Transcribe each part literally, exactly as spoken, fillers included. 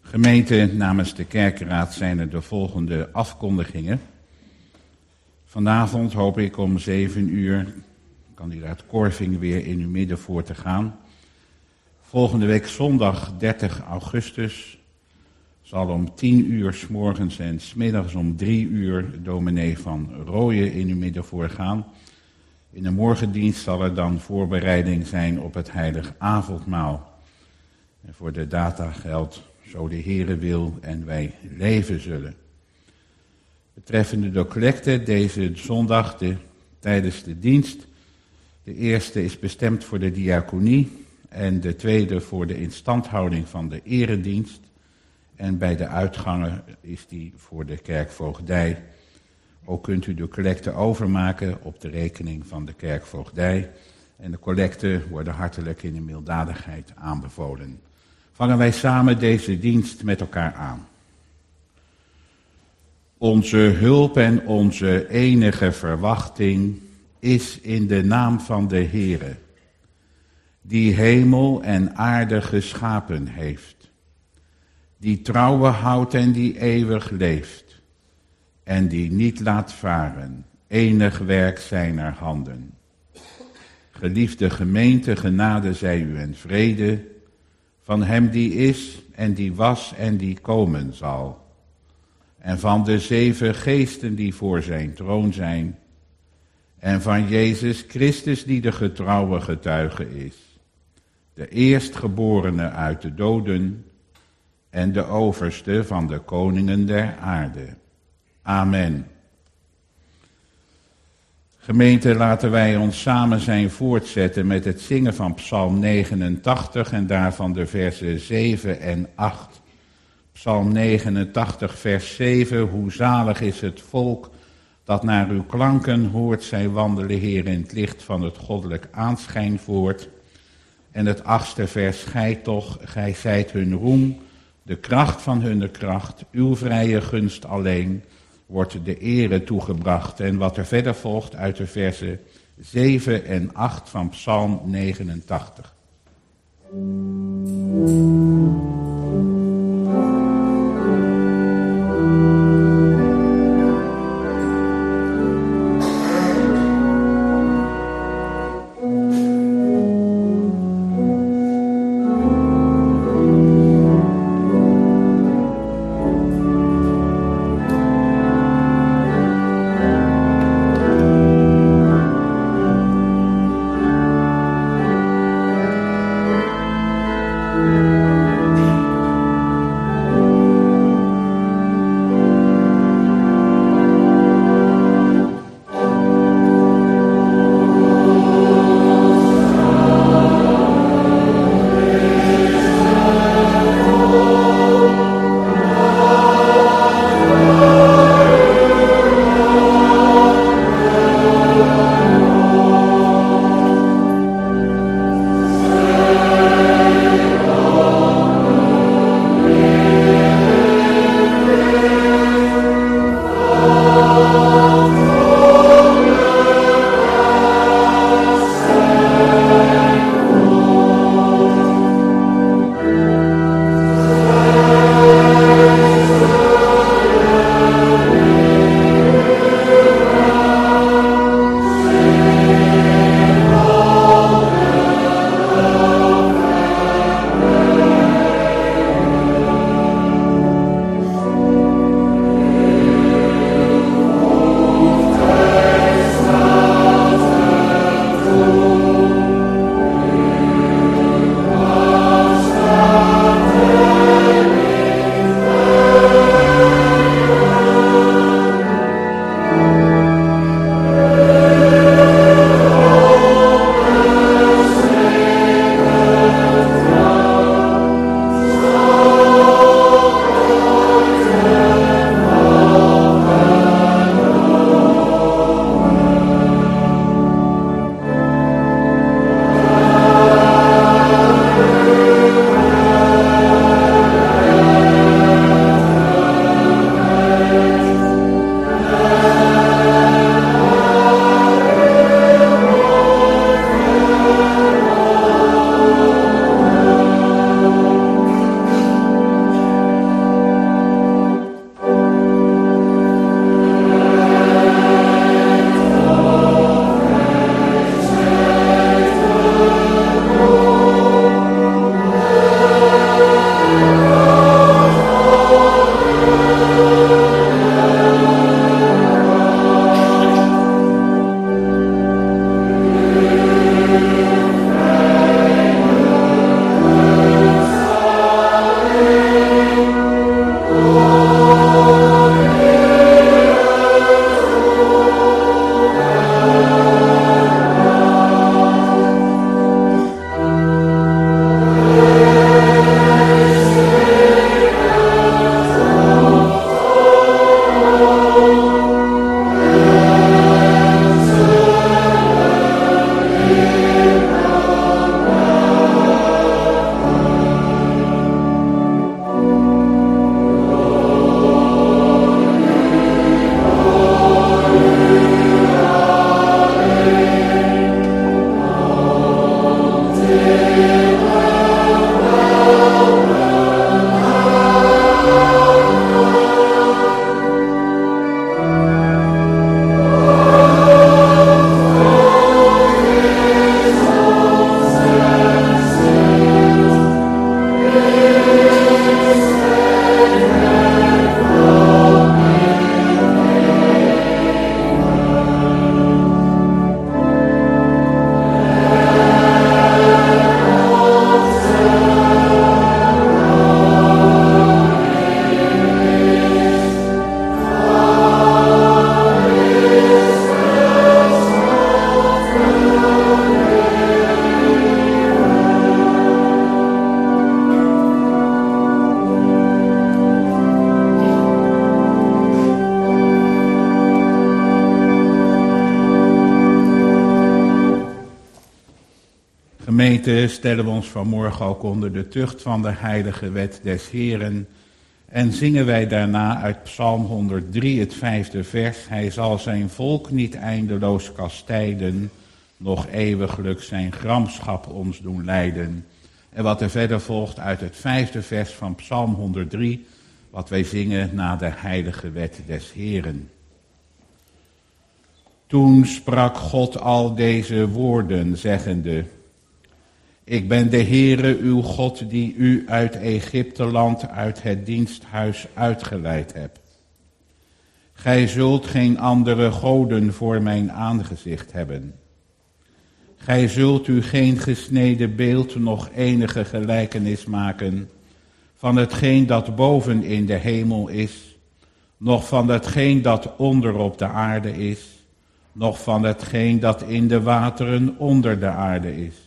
Gemeente, namens de kerkenraad zijn er de volgende afkondigingen. Vanavond hoop ik om zeven uur kandidaat Korving weer in uw midden voor te gaan. Volgende week zondag dertig augustus zal om tien uur 's morgens en 's middags om drie uur dominee van Rooyen in uw midden voor gaan. In de morgendienst zal er dan voorbereiding zijn op het heilig avondmaal. En voor de data geldt, zo de Heere wil en wij leven zullen. Betreffende de collecte deze zondag de, tijdens de dienst. De eerste is bestemd voor de diaconie en de tweede voor de instandhouding van de eredienst. En bij de uitgangen is die voor de kerkvoogdij. Ook kunt u de collecte overmaken op de rekening van de kerkvoogdij. En de collecten worden hartelijk in de milddadigheid aanbevolen. Vangen wij samen deze dienst met elkaar aan. Onze hulp en onze enige verwachting is in de naam van de Heere, die hemel en aarde geschapen heeft, die trouwe houdt en die eeuwig leeft, en die niet laat varen, enig werk zijner handen. Geliefde gemeente, genade zij u en vrede, van hem die is en die was en die komen zal. En van de zeven geesten die voor zijn troon zijn. En van Jezus Christus die de getrouwe getuige is. De eerstgeborene uit de doden en de overste van de koningen der aarde. Amen. Gemeente, laten wij ons samen zijn voortzetten met het zingen van Psalm negenentachtig en daarvan de versen zeven en acht. Psalm negenentachtig, vers zeven. Hoe zalig is het volk dat naar uw klanken hoort. Zij wandelen, Heer, in het licht van het goddelijk aanschijn voort. En het achtste vers. Gij toch, gij zijt hun roem, de kracht van hun kracht. Uw vrije gunst alleen wordt de ere toegebracht. En wat er verder volgt uit de versen zeven en acht van Psalm negenentachtig. Thank you. Gemeente, stellen we ons vanmorgen ook onder de tucht van de heilige wet des Heeren en zingen wij daarna uit Psalm honderddrie het vijfde vers. Hij zal zijn volk niet eindeloos kastijden, nog eeuwiglijk zijn gramschap ons doen lijden. En wat er verder volgt uit het vijfde vers van Psalm honderddrie, wat wij zingen na de heilige wet des Heeren. Toen sprak God al deze woorden, zeggende: Ik ben de Heere uw God, die u uit Egypteland, uit het diensthuis uitgeleid hebt. Gij zult geen andere goden voor mijn aangezicht hebben. Gij zult u geen gesneden beeld, nog enige gelijkenis maken van hetgeen dat boven in de hemel is, noch van hetgeen dat onder op de aarde is, noch van hetgeen dat in de wateren onder de aarde is.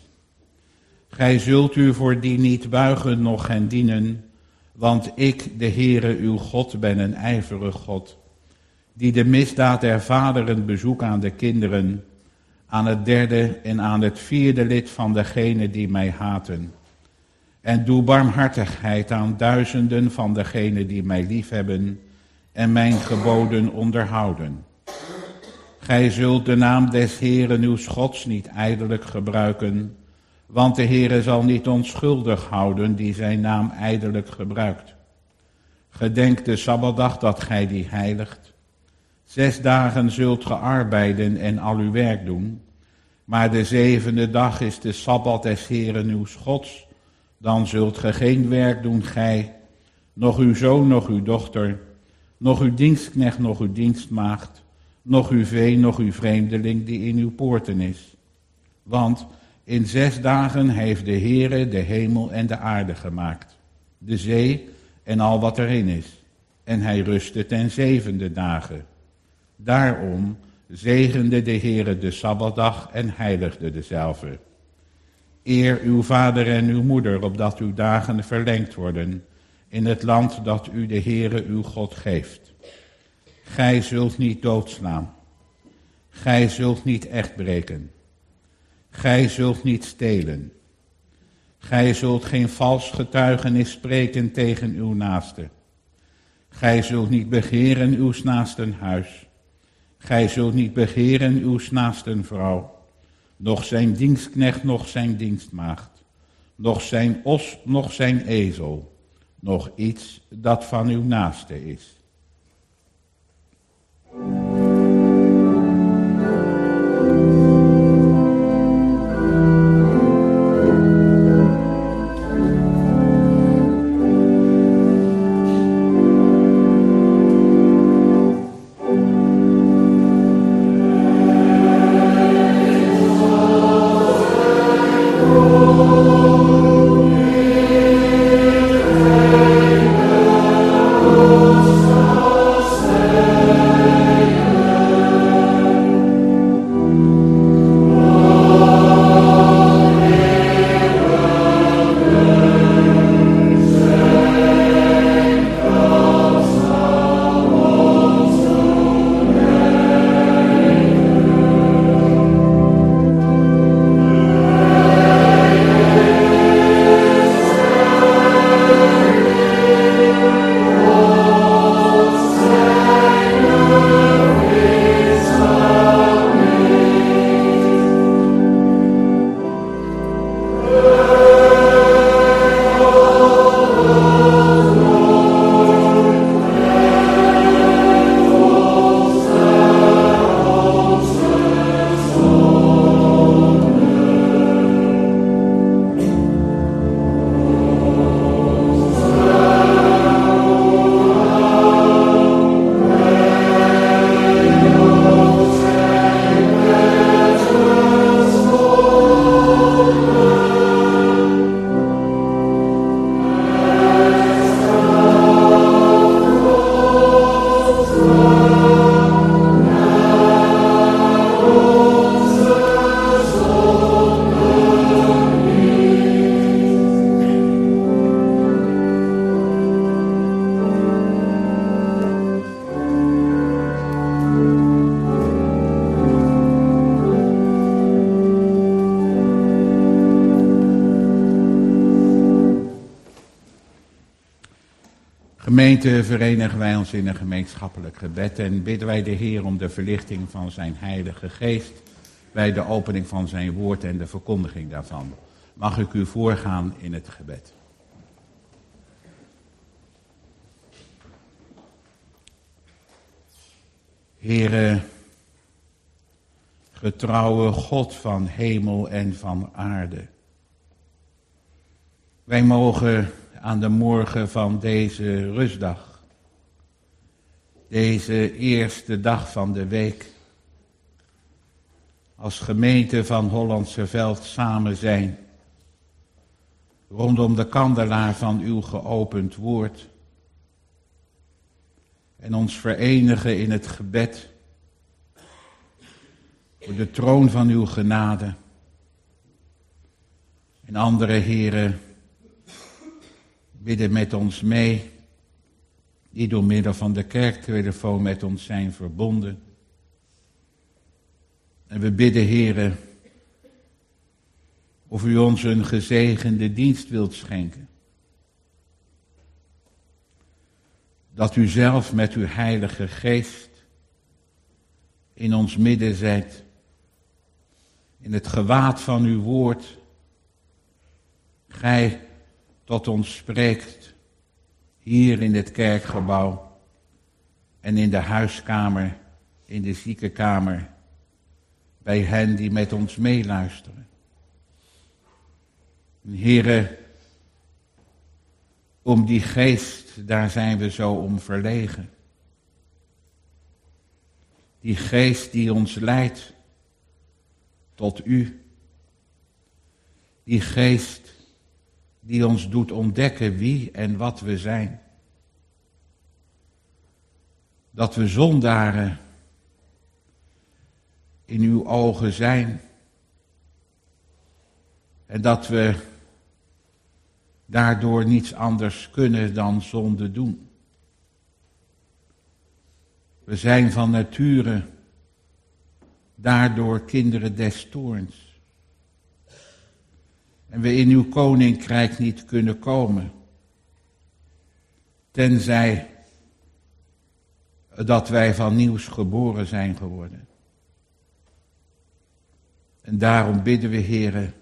Gij zult u voor die niet buigen, noch hen dienen, want ik, de Heere uw God, ben een ijverig God, die de misdaad der vaderen bezoek aan de kinderen, aan het derde en aan het vierde lid van degenen die mij haten. En doe barmhartigheid aan duizenden van degenen die mij liefhebben en mijn geboden onderhouden. Gij zult de naam des Heeren uws Gods niet ijdelijk gebruiken, want de Heere zal niet onschuldig houden die zijn naam ijdelijk gebruikt. Gedenk de Sabbatdag dat gij die heiligt. Zes dagen zult ge arbeiden en al uw werk doen, maar de zevende dag is de Sabbat des Heeren uws Gods. Dan zult ge geen werk doen, gij, noch uw zoon, noch uw dochter, noch uw dienstknecht, noch uw dienstmaagd, noch uw vee, noch uw vreemdeling die in uw poorten is. Want in zes dagen heeft de Heere de hemel en de aarde gemaakt, de zee en al wat erin is. En hij rustte ten zevende dagen. Daarom zegende de Heere de Sabbatdag en heiligde dezelve. Eer uw vader en uw moeder, opdat uw dagen verlengd worden in het land dat u de Heere uw God geeft. Gij zult niet doodslaan. Gij zult niet echt breken. Gij zult niet stelen. Gij zult geen vals getuigenis spreken tegen uw naaste. Gij zult niet begeren uw naasten huis. Gij zult niet begeren uw naasten vrouw, noch zijn dienstknecht, noch zijn dienstmaagd, noch zijn os, noch zijn ezel, noch iets dat van uw naaste is. Oh, Gemeente verenigen wij ons in een gemeenschappelijk gebed en bidden wij de Heer om de verlichting van zijn Heilige Geest bij de opening van zijn woord en de verkondiging daarvan. Mag ik u voorgaan in het gebed. Heere, getrouwe God van hemel en van aarde. Wij mogen aan de morgen van deze rustdag, deze eerste dag van de week, als gemeente van Hollandse Veld samen zijn, rondom de kandelaar van uw geopend woord, en ons verenigen in het gebed voor de troon van uw genade. En andere heren bidden met ons mee, die door middel van de kerktelefoon met ons zijn verbonden. En we bidden, heren, of u ons een gezegende dienst wilt schenken. Dat u zelf met uw Heilige Geest in ons midden zijt, in het gewaad van uw woord, gij tot ons spreekt, hier in dit kerkgebouw en in de huiskamer, in de ziekenkamer, bij hen die met ons meeluisteren. Heere, om die geest, daar zijn we zo om verlegen. Die geest die ons leidt tot u. Die geest die ons doet ontdekken wie en wat we zijn. Dat we zondaren in uw ogen zijn. En dat we daardoor niets anders kunnen dan zonde doen. We zijn van nature daardoor kinderen des toorns. En we in uw koninkrijk niet kunnen komen, tenzij dat wij van nieuws geboren zijn geworden. En daarom bidden we, Heere,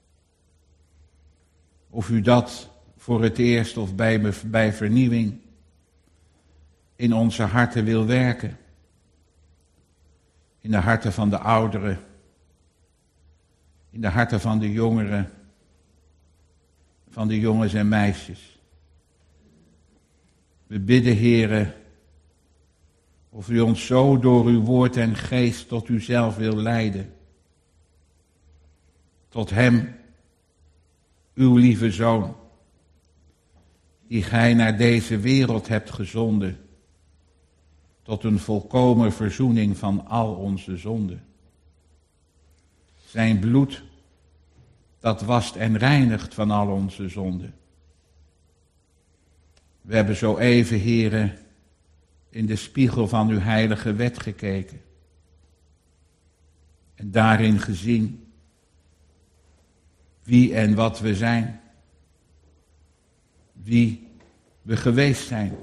of u dat voor het eerst of bij, bij vernieuwing in onze harten wil werken. In de harten van de ouderen, in de harten van de jongeren, van de jongens en meisjes. We bidden, Heere, of u ons zo door uw woord en geest tot uzelf wil leiden. Tot hem, uw lieve Zoon, die gij naar deze wereld hebt gezonden, tot een volkomen verzoening van al onze zonden. Zijn bloed, dat wast en reinigt van al onze zonden. We hebben zo even, Heere, in de spiegel van uw heilige wet gekeken. En daarin gezien wie en wat we zijn. Wie we geweest zijn.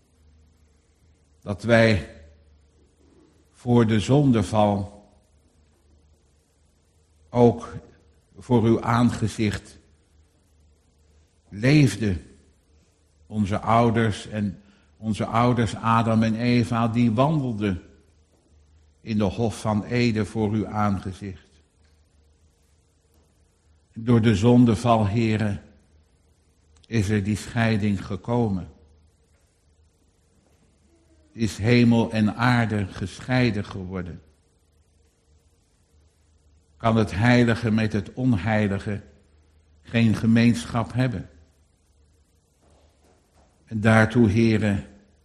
Dat wij voor de zondeval ook voor uw aangezicht leefden. Onze ouders en onze ouders Adam en Eva, die wandelden in de hof van Eden voor uw aangezicht. Door de zondeval, Heere, is er die scheiding gekomen. Is hemel en aarde gescheiden geworden. Kan het heilige met het onheilige geen gemeenschap hebben. En daartoe, Heere,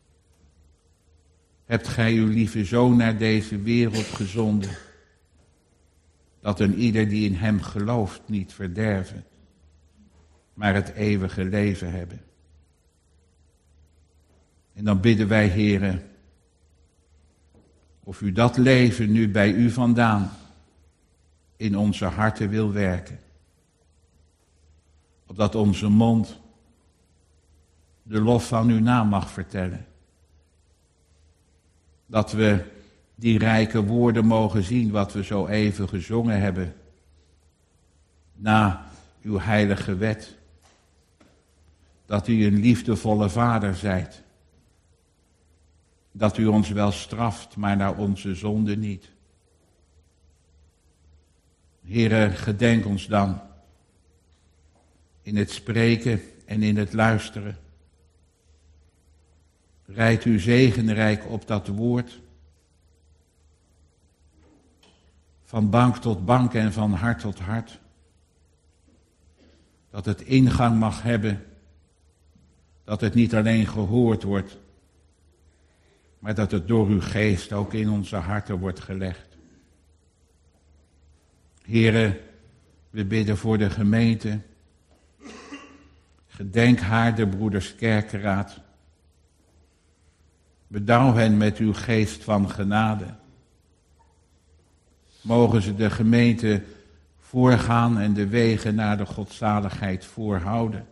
hebt gij uw lieve Zoon naar deze wereld gezonden, dat een ieder die in hem gelooft niet verderven, maar het eeuwige leven hebben. En dan bidden wij, Heere, of u dat leven nu bij u vandaan in onze harten wil werken. Opdat onze mond de lof van uw naam mag vertellen. Dat we die rijke woorden mogen zien wat we zo even gezongen hebben. Na uw heilige wet. Dat u een liefdevolle vader zijt. Dat u ons wel straft, maar naar onze zonde niet. Heere, gedenk ons dan in het spreken en in het luisteren. Rijd uw zegenrijk op dat woord. Van bank tot bank en van hart tot hart. Dat het ingang mag hebben. Dat het niet alleen gehoord wordt, maar dat het door uw geest ook in onze harten wordt gelegd. Heere, we bidden voor de gemeente. Gedenk haar, de broeders Kerkeraad. Bedouw hen met uw geest van genade. Mogen ze de gemeente voorgaan en de wegen naar de godzaligheid voorhouden.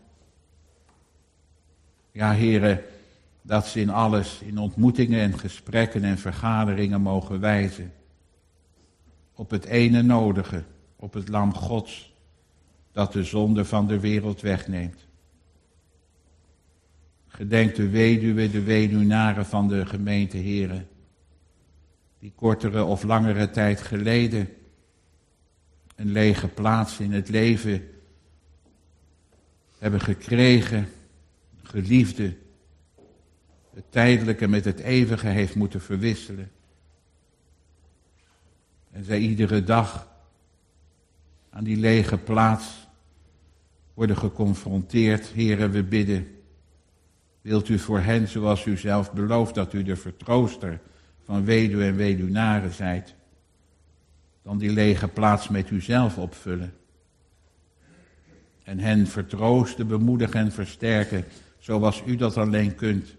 Ja, Heere, dat ze in alles, in ontmoetingen en gesprekken en vergaderingen mogen wijzen. Op het ene nodige, op het lam Gods, dat de zonde van de wereld wegneemt. Gedenk de weduwe, de weduwnaren van de gemeente, Heere, die kortere of langere tijd geleden een lege plaats in het leven hebben gekregen, geliefde, het tijdelijke met het eeuwige heeft moeten verwisselen. En zij iedere dag aan die lege plaats worden geconfronteerd. Heere, we bidden, wilt u voor hen, zoals u zelf belooft, dat u de vertrooster van weduwe en weduwnaren zijt, dan die lege plaats met u zelf opvullen. En hen vertroosten, bemoedigen en versterken, zoals u dat alleen kunt.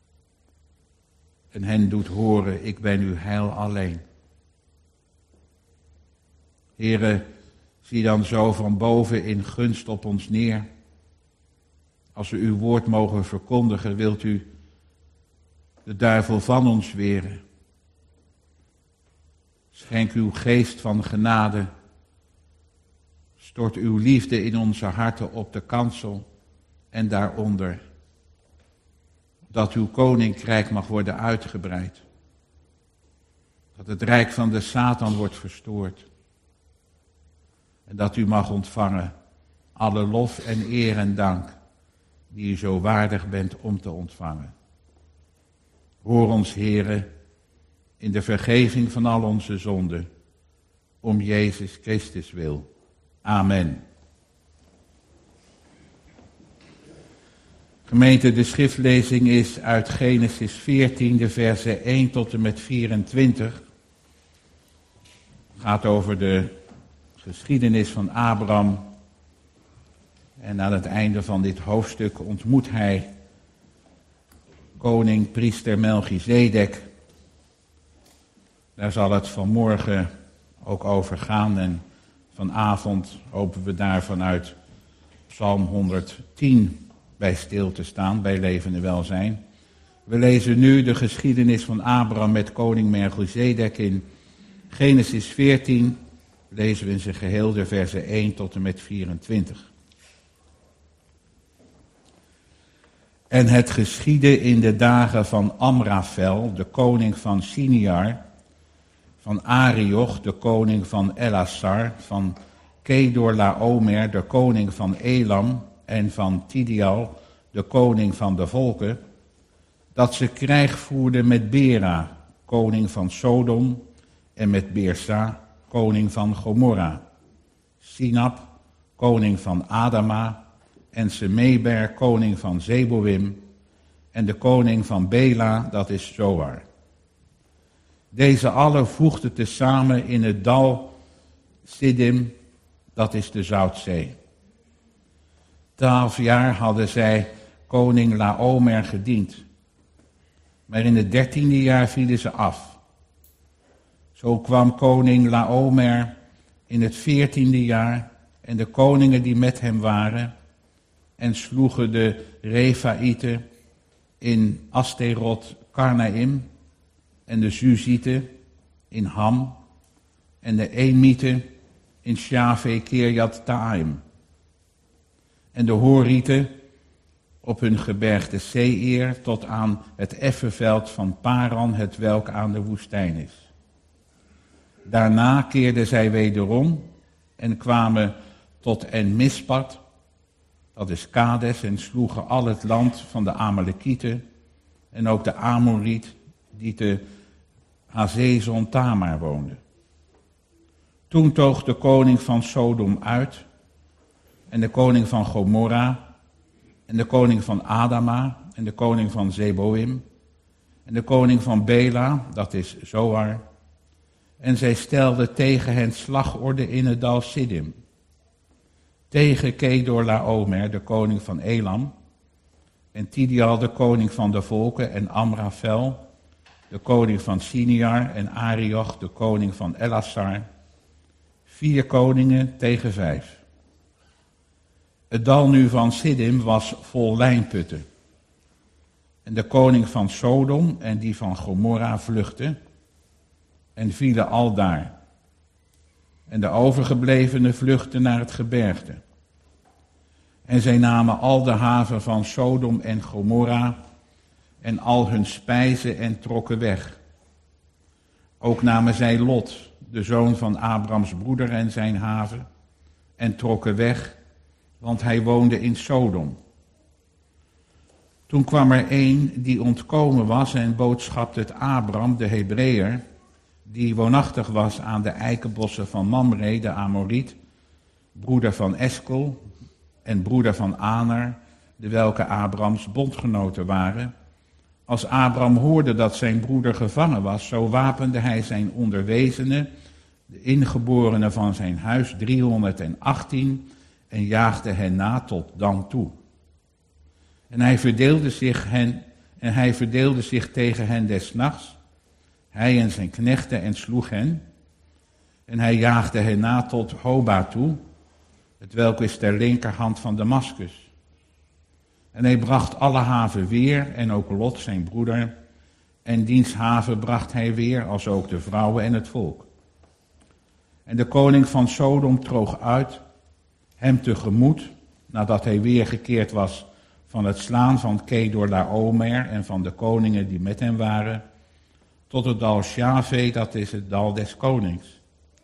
En hen doet horen, ik ben uw heil alleen. Heere, zie dan zo van boven in gunst op ons neer. Als we uw woord mogen verkondigen, wilt u de duivel van ons weren. Schenk uw geest van genade. Stort uw liefde in onze harten op de kansel en daaronder. Dat uw koninkrijk mag worden uitgebreid. Dat het rijk van de Satan wordt verstoord. En dat u mag ontvangen alle lof en eer en dank die u zo waardig bent om te ontvangen. Hoor ons, Heere, in de vergeving van al onze zonden, om Jezus Christus wil. Amen. Gemeente, de schriftlezing is uit Genesis veertien, de versen één tot en met vierentwintig. Het gaat over de geschiedenis van Abraham. En aan het einde van dit hoofdstuk ontmoet hij koning, priester Melchizedek. Daar zal het vanmorgen ook over gaan. En vanavond hopen we daar vanuit Psalm honderdtien bij stil te staan, bij leven en welzijn. We lezen nu de geschiedenis van Abraham met koning Melchizedek in Genesis veertien. Lezen we in zijn geheel de versen één tot en met vierentwintig. En het geschiedde in de dagen van Amrafel, de koning van Siniar, van Arioch, de koning van Elassar, van Kedorlaomer, de koning van Elam, en van Tidial, de koning van de volken, dat ze krijg voerden met Bera, koning van Sodom, en met Beersa, koning van Gomorra, Sinab, koning van Adama, en Semeber, koning van Zeboim, en de koning van Bela, dat is Zoar. Deze allen voegden tezamen in het dal Siddim, dat is de Zoutzee. Twaalf jaar hadden zij koning Laomer gediend, maar in het dertiende jaar vielen ze af. Zo kwam koning Laomer in het veertiende jaar en de koningen die met hem waren, en sloegen de Refaïten in Asterot Karnaim en de Zuzieten in Ham en de Emieten in Shave Kirjat Taim en de Horieten op hun gebergte Seir tot aan het effenveld van Paran, het welk aan de woestijn is. Daarna keerden zij wederom en kwamen tot En-Mispat, dat is Kades, en sloegen al het land van de Amalekieten en ook de Amoriet die te Hazezon Tamar woonde. Toen toog de koning van Sodom uit en de koning van Gomorra en de koning van Adama en de koning van Zeboim en de koning van Bela, dat is Zoar. En zij stelden tegen hen slagorde in het dal Siddim. Tegen Kedor Laomer, de koning van Elam, en Tidial, de koning van de volken, en Amrafel, de koning van Siniar, en Arioch, de koning van Elassar. Vier koningen tegen vijf. Het dal nu van Siddim was vol lijnputten. En de koning van Sodom en die van Gomorra vluchtten en vielen aldaar. En de overgeblevenen vluchtten naar het gebergte. En zij namen al de haven van Sodom en Gomorra en al hun spijzen en trokken weg. Ook namen zij Lot, de zoon van Abrams broeder, en zijn haven en trokken weg, want hij woonde in Sodom. Toen kwam er een die ontkomen was en boodschapte het Abram, de Hebreeër, die woonachtig was aan de eikenbossen van Mamre, de Amoriet, broeder van Eskel en broeder van Aner, de welke Abrams bondgenoten waren. Als Abram hoorde dat zijn broeder gevangen was, zo wapende hij zijn onderwezenen, de ingeborenen van zijn huis, driehonderdachttien, en jaagde hen na tot Dan toe. En hij verdeelde zich, hen, en hij verdeelde zich tegen hen des nachts, hij en zijn knechten, en sloeg hen. En hij jaagde hen na tot Hoba toe, het welk is ter linkerhand van Damaskus. En hij bracht alle haven weer, en ook Lot zijn broeder, en diens haven bracht hij weer, als ook de vrouwen en het volk. En de koning van Sodom troog uit, hem tegemoet, nadat hij weergekeerd was van het slaan van Kedor Laomer en van de koningen die met hem waren, tot het dal Shave, dat is het dal des konings.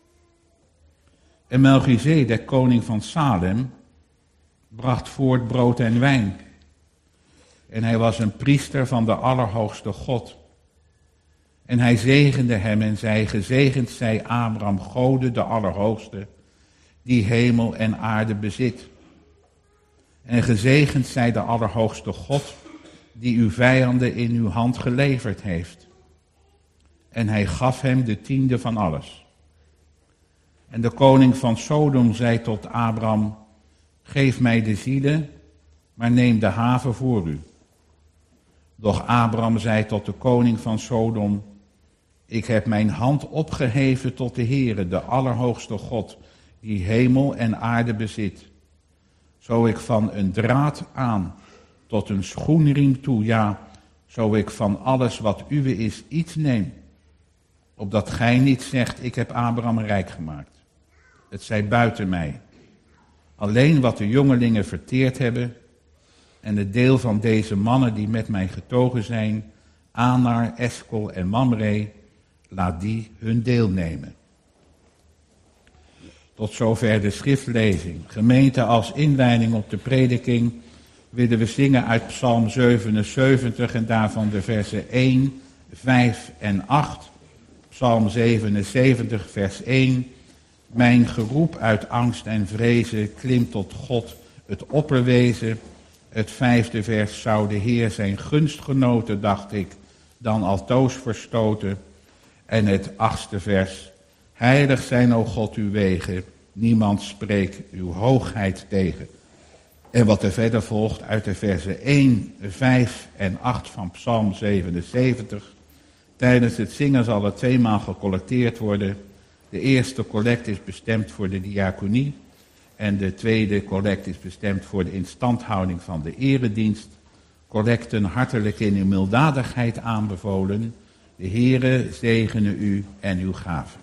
En Melchizedek, koning van Salem, bracht voort brood en wijn. En hij was een priester van de Allerhoogste God. En hij zegende hem en zei, gezegend zij Abram, Gode de Allerhoogste, die hemel en aarde bezit. En gezegend zij de Allerhoogste God, die uw vijanden in uw hand geleverd heeft. En hij gaf hem de tiende van alles. En de koning van Sodom zei tot Abram, geef mij de zielen, maar neem de haven voor u. Doch Abram zei tot de koning van Sodom, ik heb mijn hand opgeheven tot de Heere, de Allerhoogste God, die hemel en aarde bezit. Zo ik van een draad aan tot een schoenriem toe, ja, zo ik van alles wat uwe is iets neem, opdat gij niet zegt, ik heb Abraham rijk gemaakt. Het zij buiten mij. Alleen wat de jongelingen verteerd hebben en het deel van deze mannen die met mij getogen zijn, Anar, Eskel en Mamre, laat die hun deel nemen. Tot zover de schriftlezing. Gemeente, als inleiding op de prediking willen we zingen uit Psalm zevenenzeventig en daarvan de versen één, vijf en acht. Psalm zevenenzeventig, vers één. Mijn geroep uit angst en vrezen klimt tot God, het opperwezen. Het vijfde vers, zou de Heer zijn gunstgenoten, dacht ik, dan altoos verstoten. En het achtste vers, heilig zijn, o God, uw wegen, niemand spreekt uw hoogheid tegen. En wat er verder volgt uit de versen één, vijf en acht van Psalm zevenenzeventig. Tijdens het zingen zal er tweemaal gecollecteerd worden. De eerste collect is bestemd voor de diaconie En de tweede collect is bestemd voor de instandhouding van de eredienst. Collecten hartelijk in uw milddadigheid aanbevolen. De Heere zegene u en uw gaven.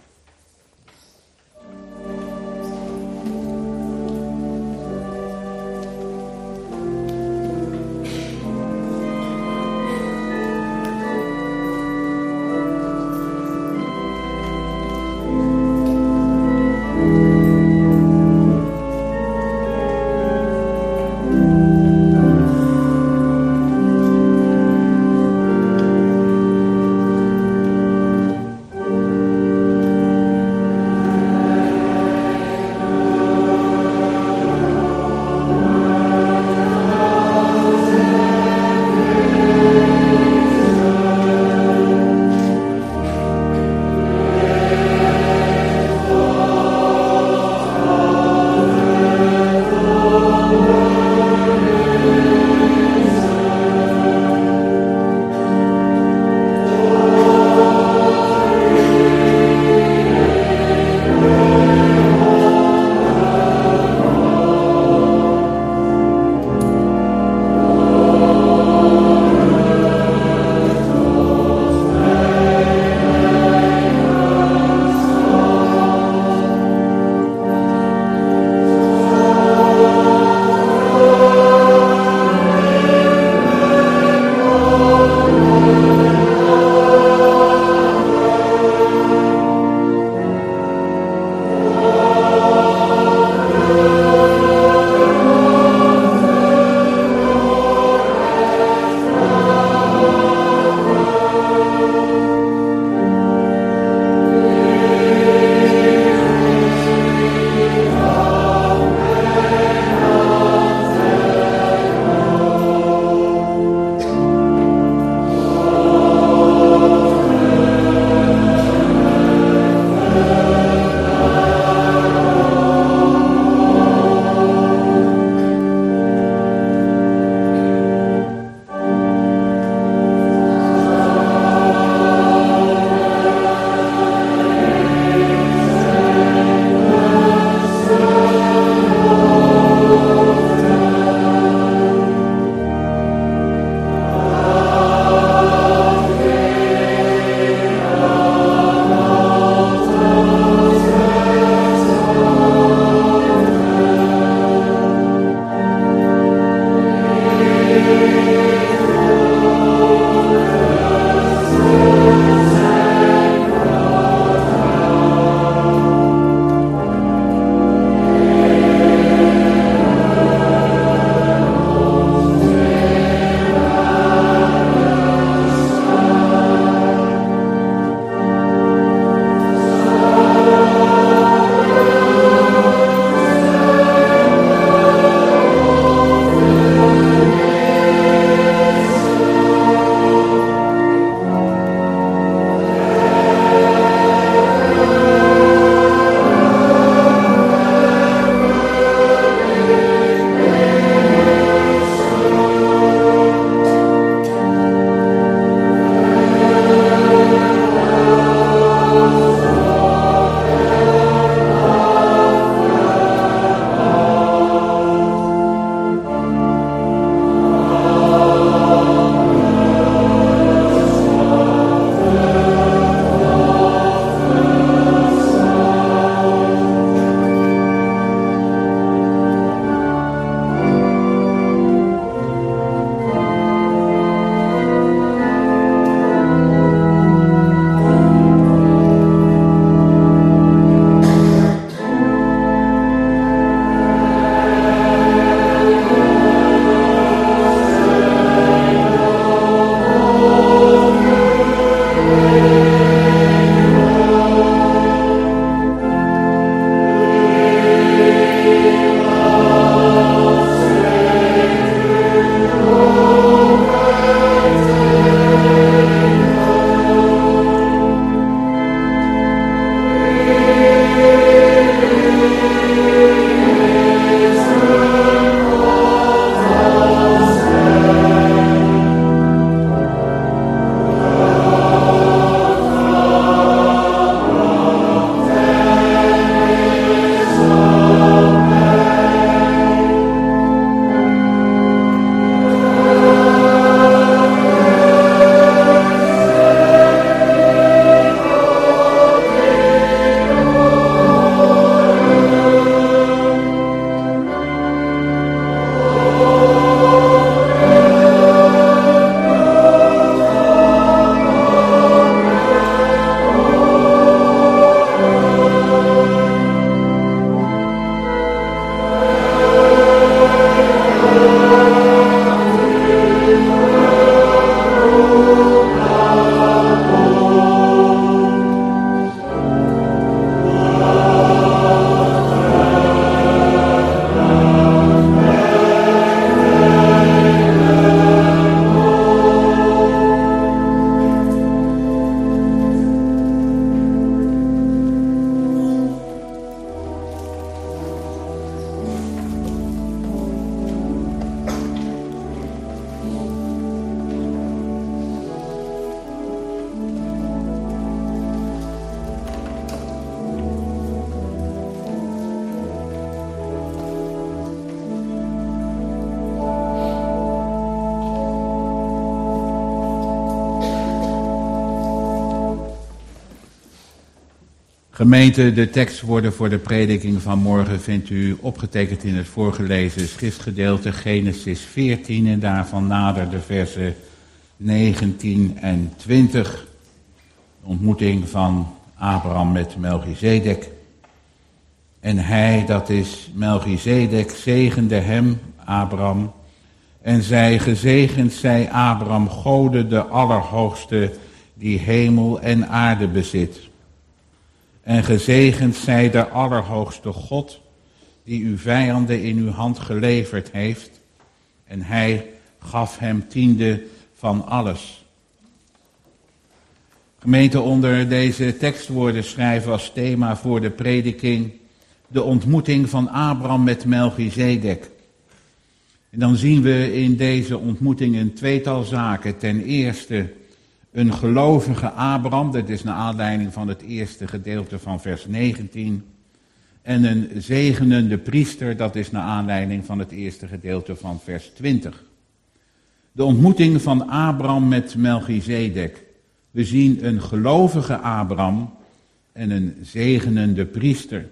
Gemeente, de tekstwoorden voor de prediking van morgen vindt u opgetekend in het voorgelezen schriftgedeelte Genesis veertien en daarvan nader de versen negentien en twintig. De ontmoeting van Abraham met Melchizedek. En hij, dat is Melchizedek, zegende hem, Abraham, en zei, gezegend zij Abraham, Gode de Allerhoogste, die hemel en aarde bezit. En gezegend zij de Allerhoogste God, die uw vijanden in uw hand geleverd heeft. En hij gaf hem tiende van alles. Gemeente, onder deze tekstwoorden schrijven als thema voor de prediking de ontmoeting van Abraham met Melchizedek. En dan zien we in deze ontmoeting een tweetal zaken. Ten eerste een gelovige Abraham, dat is naar aanleiding van het eerste gedeelte van vers negentien. En een zegenende priester, dat is naar aanleiding van het eerste gedeelte van vers twintig. De ontmoeting van Abraham met Melchizedek. We zien een gelovige Abraham en een zegenende priester.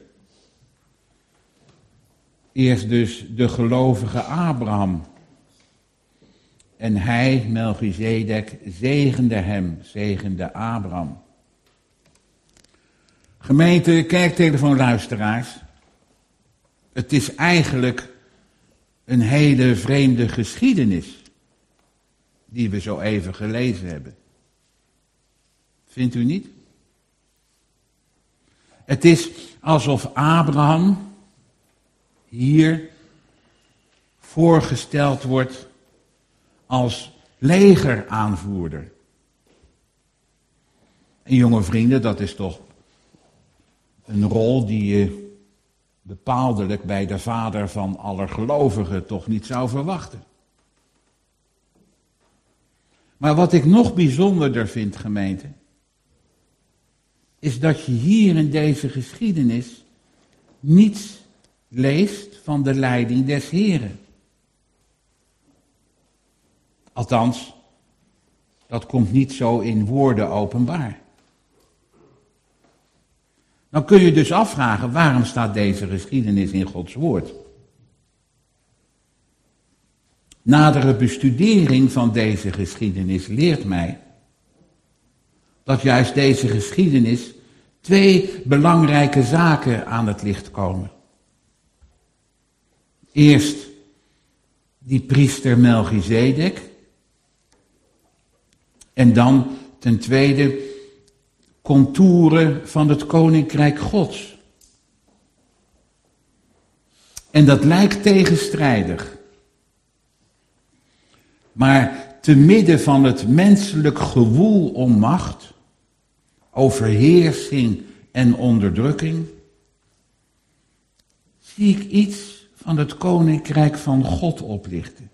Eerst dus de gelovige Abraham. En hij, Melchizedek, zegende hem, zegende Abraham. Gemeente, kerktelefoonluisteraars. Het is eigenlijk een hele vreemde geschiedenis die we zo even gelezen hebben. Vindt u niet? Het is alsof Abraham hier voorgesteld wordt als legeraanvoerder. En jonge vrienden, dat is toch een rol die je bepaaldelijk bij de vader van aller gelovigen toch niet zou verwachten. Maar wat ik nog bijzonderder vind, gemeente, is dat je hier in deze geschiedenis niets leest van de leiding des Heren. Althans, dat komt niet zo in woorden openbaar. Dan kun je dus afvragen, waarom staat deze geschiedenis in Gods woord? Nadere bestudering van deze geschiedenis leert mij dat juist deze geschiedenis twee belangrijke zaken aan het licht komen. Eerst die priester Melchizedek. En dan ten tweede contouren van het koninkrijk Gods. En dat lijkt tegenstrijdig. Maar te midden van het menselijk gewoel om macht, overheersing en onderdrukking, zie ik iets van het koninkrijk van God oplichten.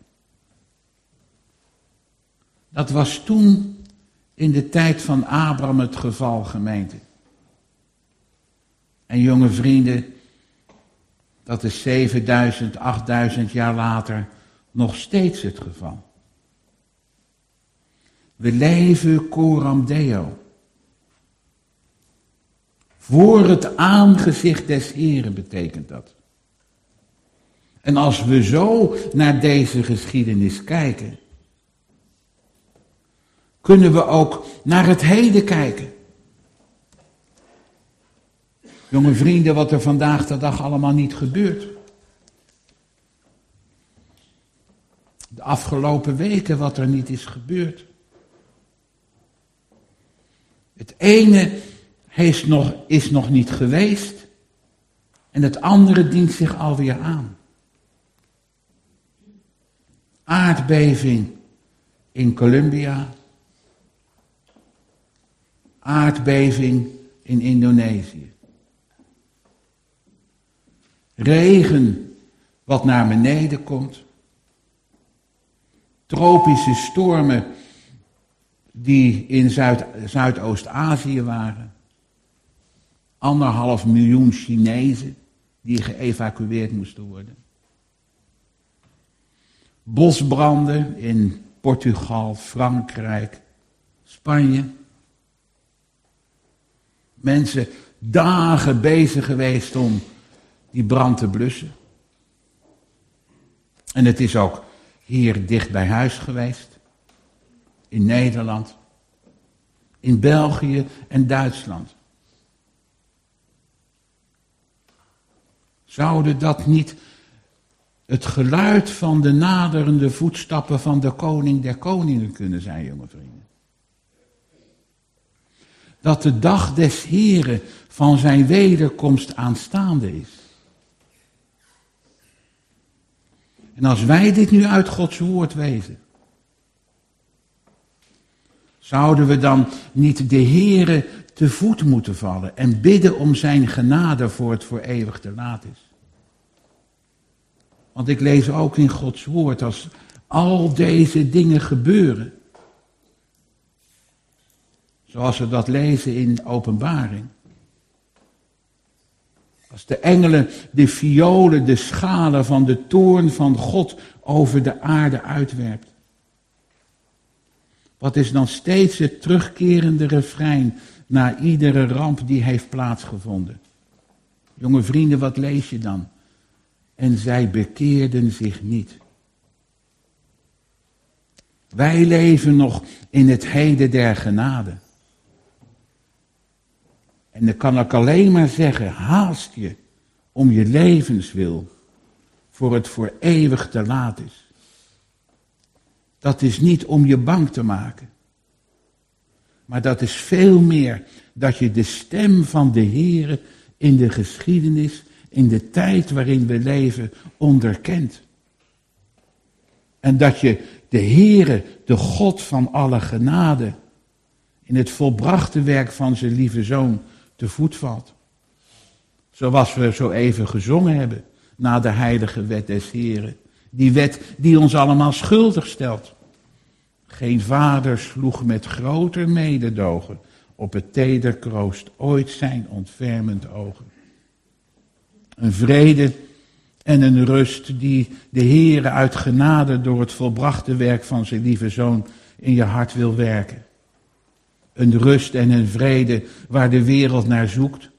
Dat was toen in de tijd van Abraham het geval, gemeente. En jonge vrienden, dat is zevenduizend, achtduizend jaar later nog steeds het geval. We leven coram Deo. Voor het aangezicht des Heren betekent dat. En als we zo naar deze geschiedenis kijken, kunnen we ook naar het heden kijken. Jonge vrienden, wat er vandaag de dag allemaal niet gebeurt. De afgelopen weken wat er niet is gebeurd. Het ene is nog, is nog niet geweest en het andere dient zich alweer aan. Aardbeving in Colombia. Aardbeving in Indonesië. Regen wat naar beneden komt. Tropische stormen die in Zuid, Zuidoost-Azië waren. Anderhalf miljoen Chinezen die geëvacueerd moesten worden. Bosbranden in Portugal, Frankrijk, Spanje. Mensen dagen bezig geweest om die brand te blussen. En het is ook hier dicht bij huis geweest. In Nederland. In België en Duitsland. Zouden dat niet het geluid van de naderende voetstappen van de koning der koningen kunnen zijn, jonge vrienden? Dat de dag des Heren van zijn wederkomst aanstaande is. En als wij dit nu uit Gods woord weten, zouden we dan niet de Heere te voet moeten vallen en bidden om zijn genade voor het voor eeuwig te laat is? Want ik lees ook in Gods woord, als al deze dingen gebeuren, zoals we dat lezen in Openbaring. Als de engelen de violen, de schalen van de toorn van God over de aarde uitwerpt. Wat is dan steeds het terugkerende refrein na iedere ramp die heeft plaatsgevonden? Jonge vrienden, wat lees je dan? En zij bekeerden zich niet. Wij leven nog in het heden der genade. En dan kan ik alleen maar zeggen, haast je om je levenswil, voor het voor eeuwig te laat is. Dat is niet om je bang te maken. Maar dat is veel meer dat je de stem van de Heere in de geschiedenis, in de tijd waarin we leven, onderkent. En dat je de Heere, de God van alle genade, in het volbrachte werk van zijn lieve Zoon te voet valt. Zoals we zo even gezongen hebben, na de heilige wet des Heren. Die wet die ons allemaal schuldig stelt. Geen vader sloeg met groter mededogen op het teder kroost ooit zijn ontfermend ogen. Een vrede en een rust die de Heere uit genade door het volbrachte werk van zijn lieve Zoon in je hart wil werken. Een rust en een vrede waar de wereld naar zoekt.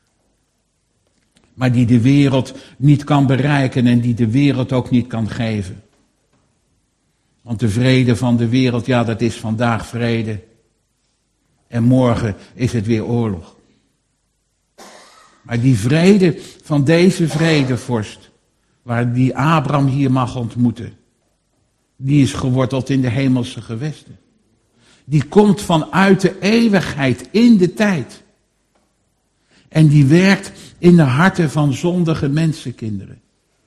Maar die de wereld niet kan bereiken en die de wereld ook niet kan geven. Want de vrede van de wereld, ja, dat is vandaag vrede. En morgen is het weer oorlog. Maar die vrede van deze vredevorst, waar die Abraham hier mag ontmoeten, die is geworteld in de hemelse gewesten. Die komt vanuit de eeuwigheid in de tijd. En die werkt in de harten van zondige mensenkinderen.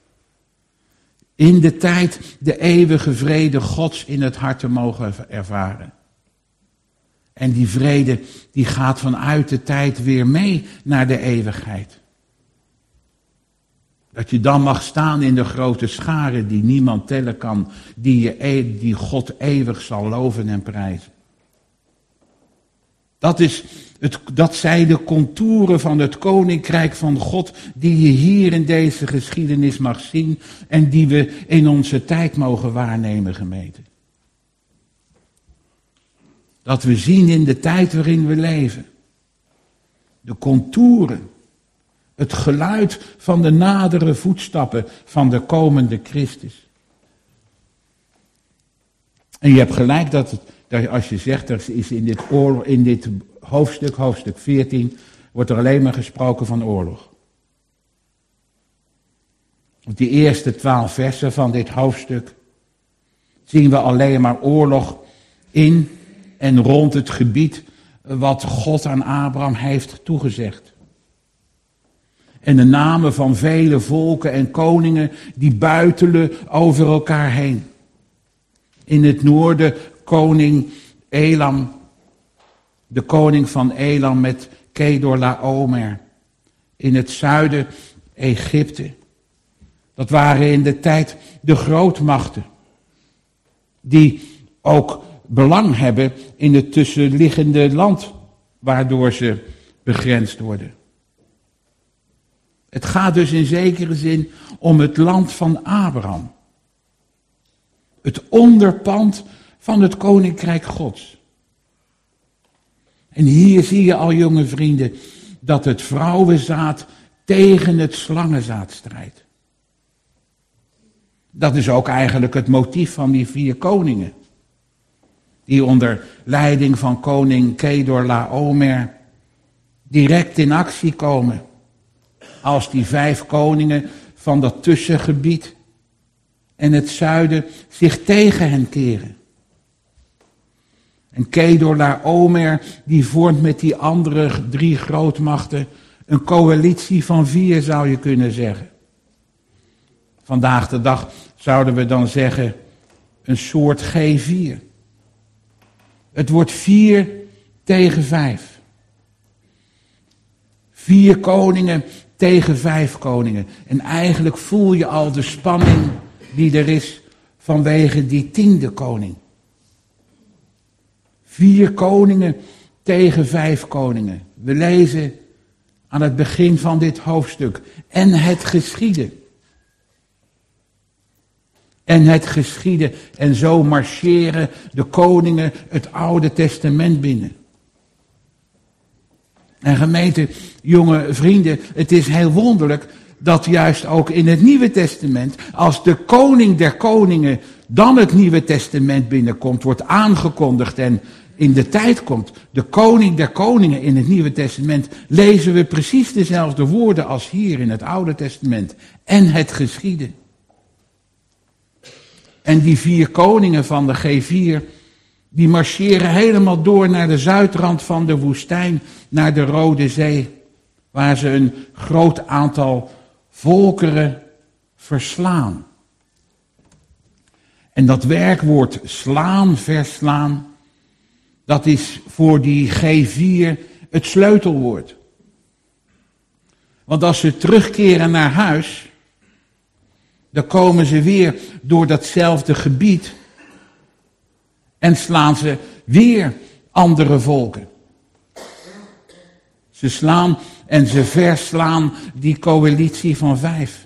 In de tijd de eeuwige vrede Gods in het hart te mogen ervaren. En die vrede die gaat vanuit de tijd weer mee naar de eeuwigheid. Dat je dan mag staan in de grote schare die niemand tellen kan, die, je, die God eeuwig zal loven en prijzen. Dat, is het, dat zijn de contouren van het koninkrijk van God die je hier in deze geschiedenis mag zien en die we in onze tijd mogen waarnemen, gemeente. Dat we zien in de tijd waarin we leven. De contouren, het geluid van de nadere voetstappen van de komende Christus. En je hebt gelijk dat, het, dat als je zegt, er is in dit, oorlog, in dit hoofdstuk, hoofdstuk veertien, wordt er alleen maar gesproken van oorlog. Op die eerste twaalf versen van dit hoofdstuk zien we alleen maar oorlog in en rond het gebied wat God aan Abraham heeft toegezegd. En de namen van vele volken en koningen die buitelen over elkaar heen. In het noorden koning Elam, de koning van Elam met Kedorlaomer. In het zuiden Egypte. Dat waren in de tijd de grootmachten. Die ook belang hebben in het tussenliggende land waardoor ze begrensd worden. Het gaat dus in zekere zin om het land van Abraham. Het onderpand van het koninkrijk Gods. En hier zie je al, jonge vrienden, dat het vrouwenzaad tegen het slangenzaad strijdt. Dat is ook eigenlijk het motief van die vier koningen. Die onder leiding van koning Kedorlaomer direct in actie komen. Als die vijf koningen van dat tussengebied en het zuiden zich tegen hen keren. En Kedorlaomer die vormt met die andere drie grootmachten een coalitie van vier, zou je kunnen zeggen. Vandaag de dag zouden we dan zeggen een soort G vier. Het wordt vier tegen vijf. Vier koningen tegen vijf koningen. En eigenlijk voel je al de spanning die er is vanwege die tiende koning. Vier koningen tegen vijf koningen. We lezen aan het begin van dit hoofdstuk. En het geschiedde. En het geschiedde. En zo marcheren de koningen het Oude Testament binnen. En gemeente, jonge vrienden, het is heel wonderlijk dat juist ook in het Nieuwe Testament, als de koning der koningen dan het Nieuwe Testament binnenkomt, wordt aangekondigd en in de tijd komt, de koning der koningen in het Nieuwe Testament, lezen we precies dezelfde woorden als hier in het Oude Testament. En het geschiedde. En die vier koningen van de G vier, die marcheren helemaal door naar de zuidrand van de woestijn, naar de Rode Zee, waar ze een groot aantal volkeren verslaan. En dat werkwoord slaan, verslaan, dat is voor die G vier het sleutelwoord. Want als ze terugkeren naar huis, dan komen ze weer door datzelfde gebied en slaan ze weer andere volken. Ze slaan en ze verslaan die coalitie van vijf.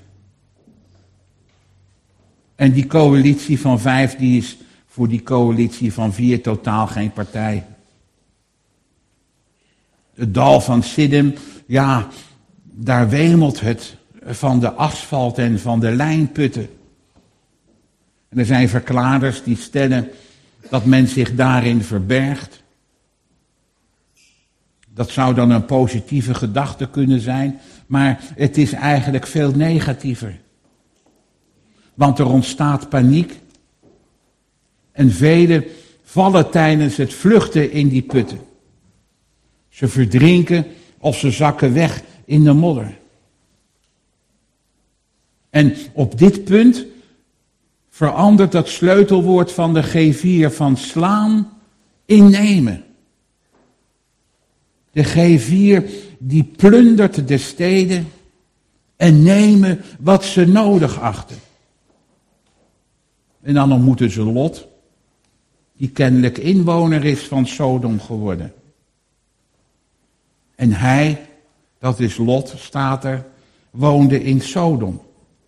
En die coalitie van vijf, die is voor die coalitie van vier totaal geen partij. Het dal van Siddim, ja, daar wemelt het van de asfalt en van de lijnputten. En er zijn verklaarders die stellen dat men zich daarin verbergt. Dat zou dan een positieve gedachte kunnen zijn, maar het is eigenlijk veel negatiever. Want er ontstaat paniek en velen vallen tijdens het vluchten in die putten. Ze verdrinken of ze zakken weg in de modder. En op dit punt verandert dat sleutelwoord van de G vier van slaan in nemen. De G vier die plundert de steden en nemen wat ze nodig achten. En dan ontmoeten ze Lot, die kennelijk inwoner is van Sodom geworden. En hij, dat is Lot, staat er, woonde in Sodom.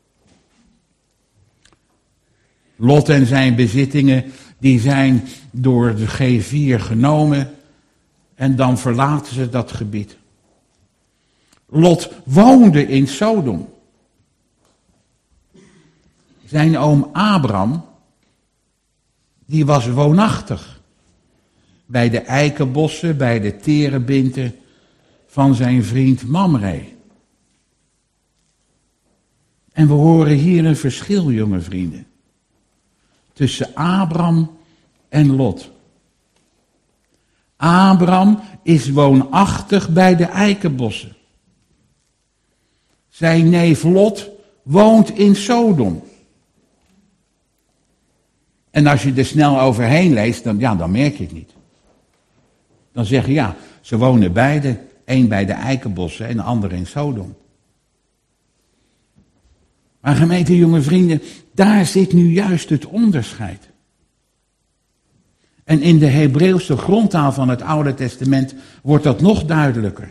Lot en zijn bezittingen, die zijn door de G vier genomen en dan verlaten ze dat gebied. Lot woonde in Sodom. Zijn oom Abraham, die was woonachtig bij de eikenbossen, bij de terebinten van zijn vriend Mamre. En we horen hier een verschil, jonge vrienden, tussen Abraham en Lot. Abraham is woonachtig bij de eikenbossen. Zijn neef Lot woont in Sodom. En als je er snel overheen leest, dan, ja, dan merk je het niet. Dan zeg je, ja, ze wonen beide. Eén bij de eikenbossen en de ander in Sodom. Maar gemeente, jonge vrienden, daar zit nu juist het onderscheid. En in de Hebreeuwse grondtaal van het Oude Testament wordt dat nog duidelijker.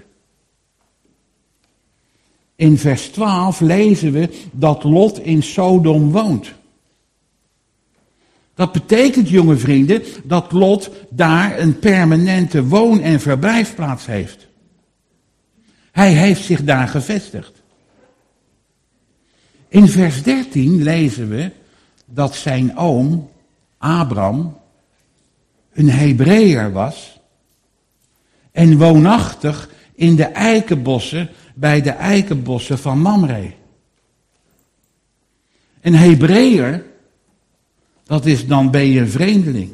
In vers twaalf lezen we dat Lot in Sodom woont. Dat betekent, jonge vrienden, dat Lot daar een permanente woon- en verblijfplaats heeft. Hij heeft zich daar gevestigd. In vers dertien lezen we dat zijn oom, Abram, een Hebreeër was en woonachtig in de eikenbossen, bij de eikenbossen van Mamre. Een Hebreeër, dat is, dan ben je een vreemdeling.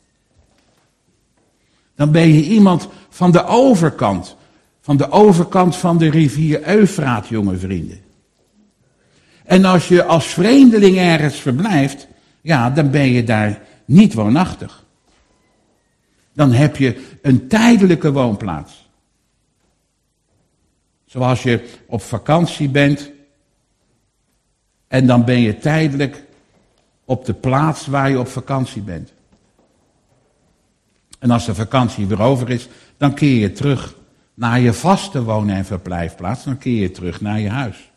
Dan ben je iemand van de overkant, van de overkant van de rivier Eufraat, jonge vrienden. En als je als vreemdeling ergens verblijft, ja, dan ben je daar niet woonachtig. Dan heb je een tijdelijke woonplaats. Zoals je op vakantie bent en dan ben je tijdelijk op de plaats waar je op vakantie bent. En als de vakantie weer over is, dan keer je terug naar je vaste woon- en verblijfplaats. Dan keer je terug naar je huis.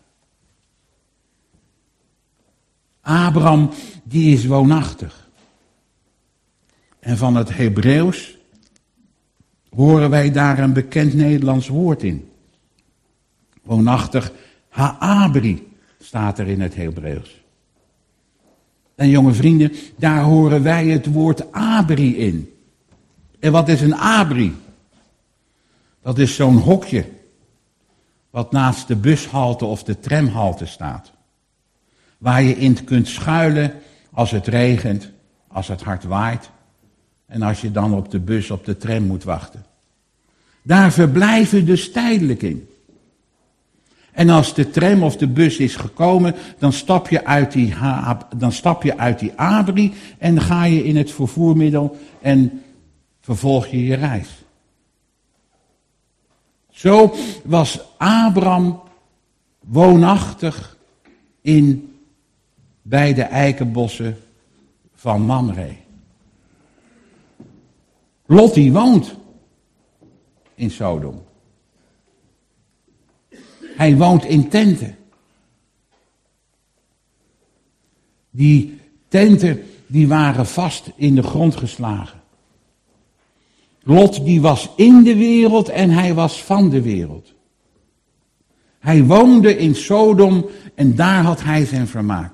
Abraham, die is woonachtig. En van het Hebreeuws horen wij daar een bekend Nederlands woord in. Woonachtig, ha'abri, staat er in het Hebreeuws. En jonge vrienden, daar horen wij het woord abri in. En wat is een abri? Dat is zo'n hokje wat naast de bushalte of de tramhalte staat. Waar je in kunt schuilen als het regent, als het hard waait. En als je dan op de bus, op de tram moet wachten. Daar verblijven dus tijdelijk in. En als de tram of de bus is gekomen, dan stap je uit die, dan stap je uit die abri en dan ga je in het vervoermiddel en vervolg je je reis. Zo was Abraham woonachtig in bij de eikenbossen van Mamre. Lot die woont in Sodom. Hij woont in tenten. Die tenten die waren vast in de grond geslagen. Lot die was in de wereld en hij was van de wereld. Hij woonde in Sodom en daar had hij zijn vermaak.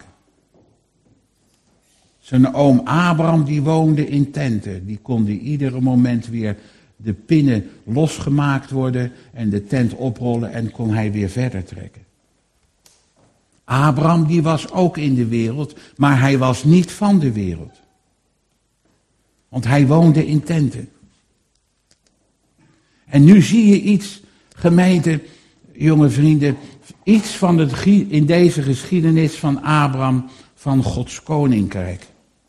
Zijn oom Abraham die woonde in tenten. Die kon die iedere moment weer de pinnen losgemaakt worden en de tent oprollen en kon hij weer verder trekken. Abraham die was ook in de wereld, maar hij was niet van de wereld. Want hij woonde in tenten. En nu zie je iets, gemeente, jonge vrienden, iets van het, in deze geschiedenis van Abraham, van Gods koninkrijk.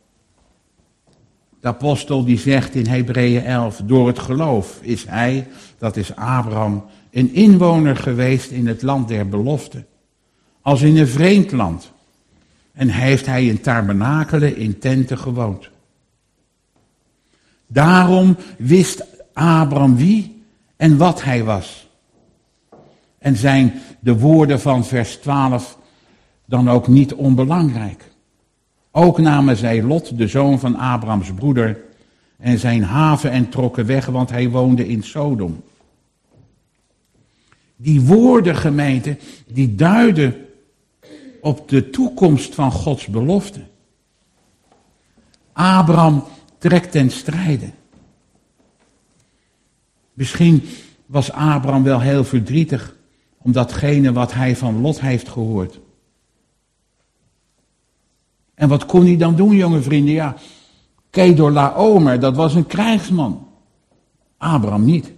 De apostel die zegt in Hebreeën elf, door het geloof is hij, dat is Abraham, een inwoner geweest in het land der belofte. Als in een vreemd land. En heeft hij in tabernakelen, in tenten gewoond. Daarom wist Abraham wie en wat hij was. En zijn de woorden van vers twaalf dan ook niet onbelangrijk. Ook namen zij Lot, de zoon van Abrahams broeder, en zijn haven en trokken weg, want hij woonde in Sodom. Die woorden, gemeente, die duiden op de toekomst van Gods belofte. Abraham trekt ten strijde. Misschien was Abraham wel heel verdrietig om datgene wat hij van Lot heeft gehoord. En wat kon hij dan doen, jonge vrienden? Ja, Kedorlaomer, dat was een krijgsman. Abraham niet.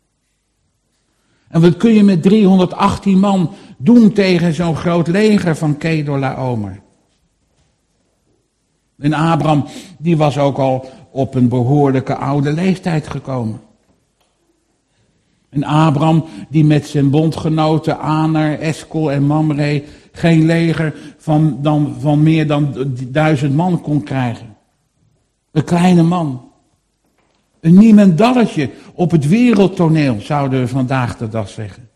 En wat kun je met driehonderdachttien man doen tegen zo'n groot leger van Kedorlaomer? En Abraham, die was ook al op een behoorlijke oude leeftijd gekomen. En Abraham, die met zijn bondgenoten Aner, Eskol en Mamre geen leger van, dan, van meer dan duizend man kon krijgen. Een kleine man. Een niemendalletje op het wereldtoneel, zouden we vandaag de dag zeggen.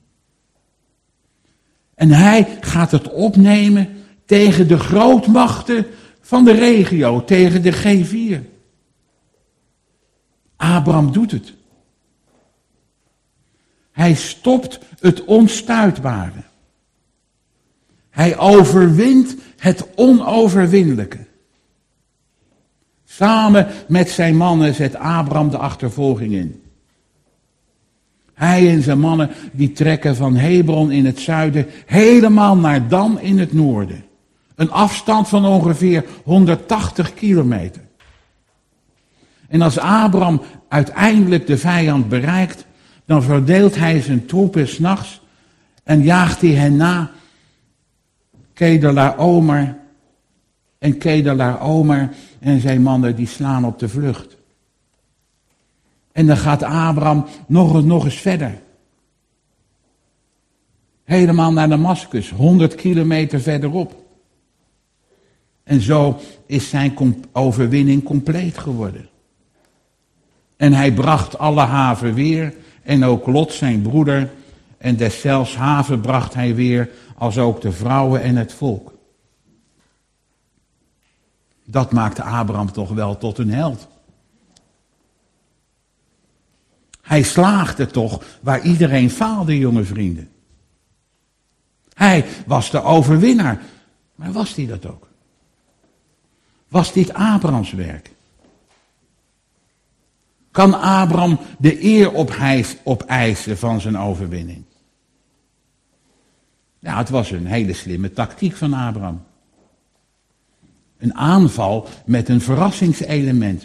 En hij gaat het opnemen tegen de grootmachten van de regio, tegen de G vier. Abraham doet het. Hij stopt het onstuitbare. Hij overwint het onoverwinnelijke. Samen met zijn mannen zet Abraham de achtervolging in. Hij en zijn mannen die trekken van Hebron in het zuiden helemaal naar Dan in het noorden. Een afstand van ongeveer honderdtachtig kilometer. En als Abraham uiteindelijk de vijand bereikt, dan verdeelt hij zijn troepen 's nachts en jaagt hij hen na. Kedorlaomer en Kedorlaomer en zijn mannen die slaan op de vlucht. En dan gaat Abraham nog, nog eens verder. Helemaal naar Damascus, honderd kilometer verderop. En zo is zijn com- overwinning compleet geworden. En hij bracht alle haven weer, en ook Lot zijn broeder, en deszelfs haven bracht hij weer, als ook de vrouwen en het volk. Dat maakte Abraham toch wel tot een held. Hij slaagde toch waar iedereen faalde, jonge vrienden. Hij was de overwinnaar. Maar was hij dat ook? Was dit Abrahams werk? Kan Abraham de eer opeisen van zijn overwinning? Ja, het was een hele slimme tactiek van Abraham. Een aanval met een verrassingselement.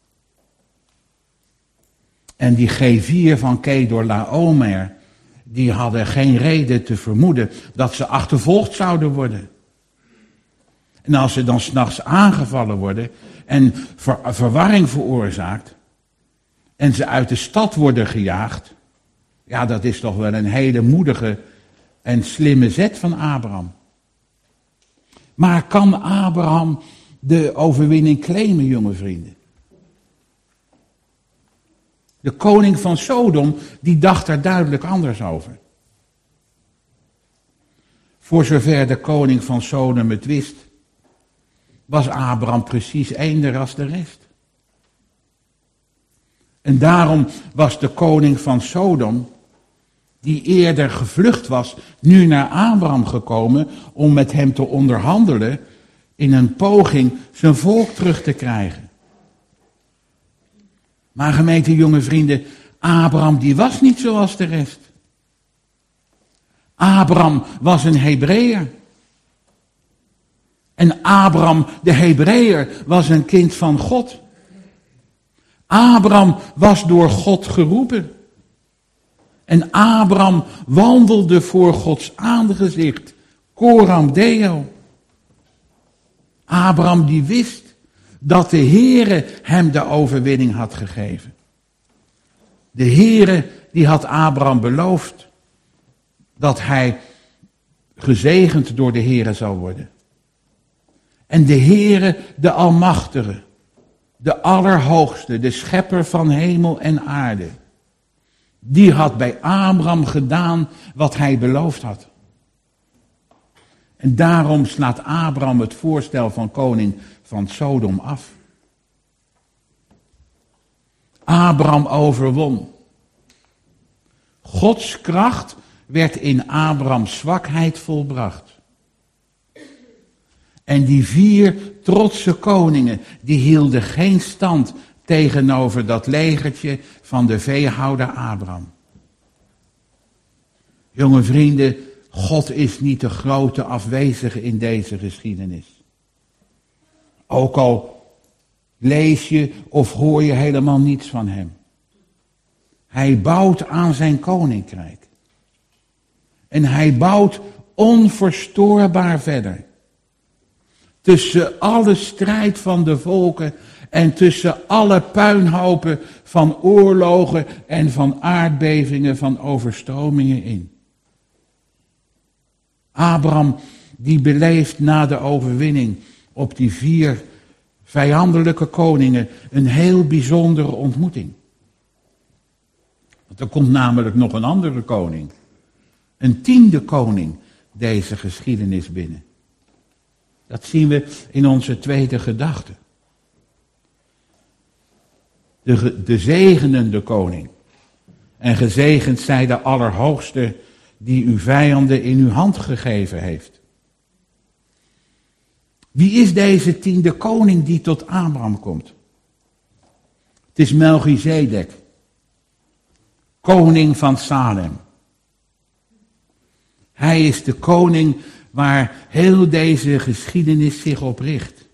En die G vier van Kedorlaomer, die hadden geen reden te vermoeden dat ze achtervolgd zouden worden. En als ze dan 's nachts aangevallen worden en ver, verwarring veroorzaakt en ze uit de stad worden gejaagd, ja, dat is toch wel een hele moedige en slimme zet van Abraham. Maar kan Abraham de overwinning claimen, jonge vrienden? De koning van Sodom, die dacht daar duidelijk anders over. Voor zover de koning van Sodom het wist, was Abraham precies eender als de rest. En daarom was de koning van Sodom, die eerder gevlucht was, nu naar Abraham gekomen om met hem te onderhandelen in een poging zijn volk terug te krijgen. Maar gemeente jonge vrienden, Abraham die was niet zoals de rest. Abraham was een Hebreeër. En Abraham, de Hebreeër, was een kind van God. Abraham was door God geroepen. En Abraham wandelde voor Gods aangezicht. Coram Deo. Abraham die wist dat de Heere hem de overwinning had gegeven. De Heere die had Abraham beloofd dat hij gezegend door de Heere zou worden. En de Heere, de Almachtige, de Allerhoogste, de Schepper van hemel en aarde, die had bij Abraham gedaan wat hij beloofd had. En daarom slaat Abraham het voorstel van koning van Sodom af. Abraham overwon. Gods kracht werd in Abrahams zwakheid volbracht. En die vier trotse koningen, die hielden geen stand tegenover dat legertje van de veehouder Abraham. Jonge vrienden, God is niet de grote afwezige in deze geschiedenis. Ook al lees je of hoor je helemaal niets van hem. Hij bouwt aan zijn koninkrijk. En hij bouwt onverstoorbaar verder. Tussen alle strijd van de volken en tussen alle puinhopen van oorlogen en van aardbevingen, van overstromingen in. Abraham die beleeft na de overwinning op die vier vijandelijke koningen een heel bijzondere ontmoeting. Want er komt namelijk nog een andere koning. Een tiende koning deze geschiedenis binnen. Dat zien we in onze tweede gedachte. De, de zegenende koning. En gezegend zij de Allerhoogste die uw vijanden in uw hand gegeven heeft. Wie is deze tiende koning die tot Abraham komt? Het is Melchizedek, koning van Salem. Hij is de koning waar heel deze geschiedenis zich op richt.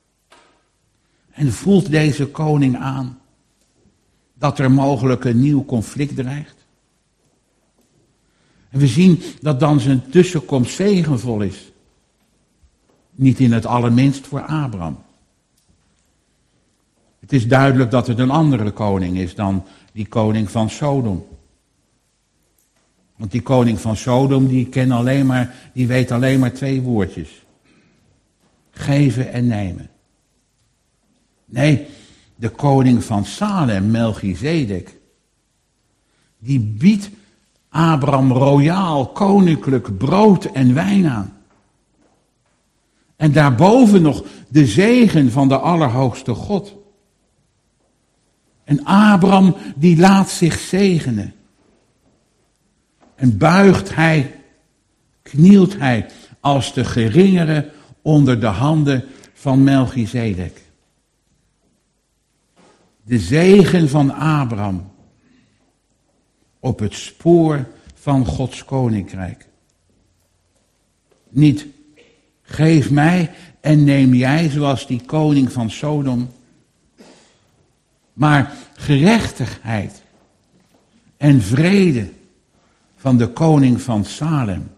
En voelt deze koning aan dat er mogelijk een nieuw conflict dreigt. En we zien dat dan zijn tussenkomst zegenvol is. Niet in het allerminst voor Abraham. Het is duidelijk dat het een andere koning is dan die koning van Sodom. Want die koning van Sodom, die kent alleen maar, die weet alleen maar twee woordjes. Geven en nemen. Nee, de koning van Salem, Melchizedek, die biedt Abraham royaal, koninklijk brood en wijn aan. En daarboven nog de zegen van de Allerhoogste God. En Abraham die laat zich zegenen. En buigt hij, knielt hij als de geringere onder de handen van Melchizedek. De zegen van Abraham op het spoor van Gods koninkrijk. Niet geef mij en neem jij zoals die koning van Sodom, maar gerechtigheid en vrede van de koning van Salem.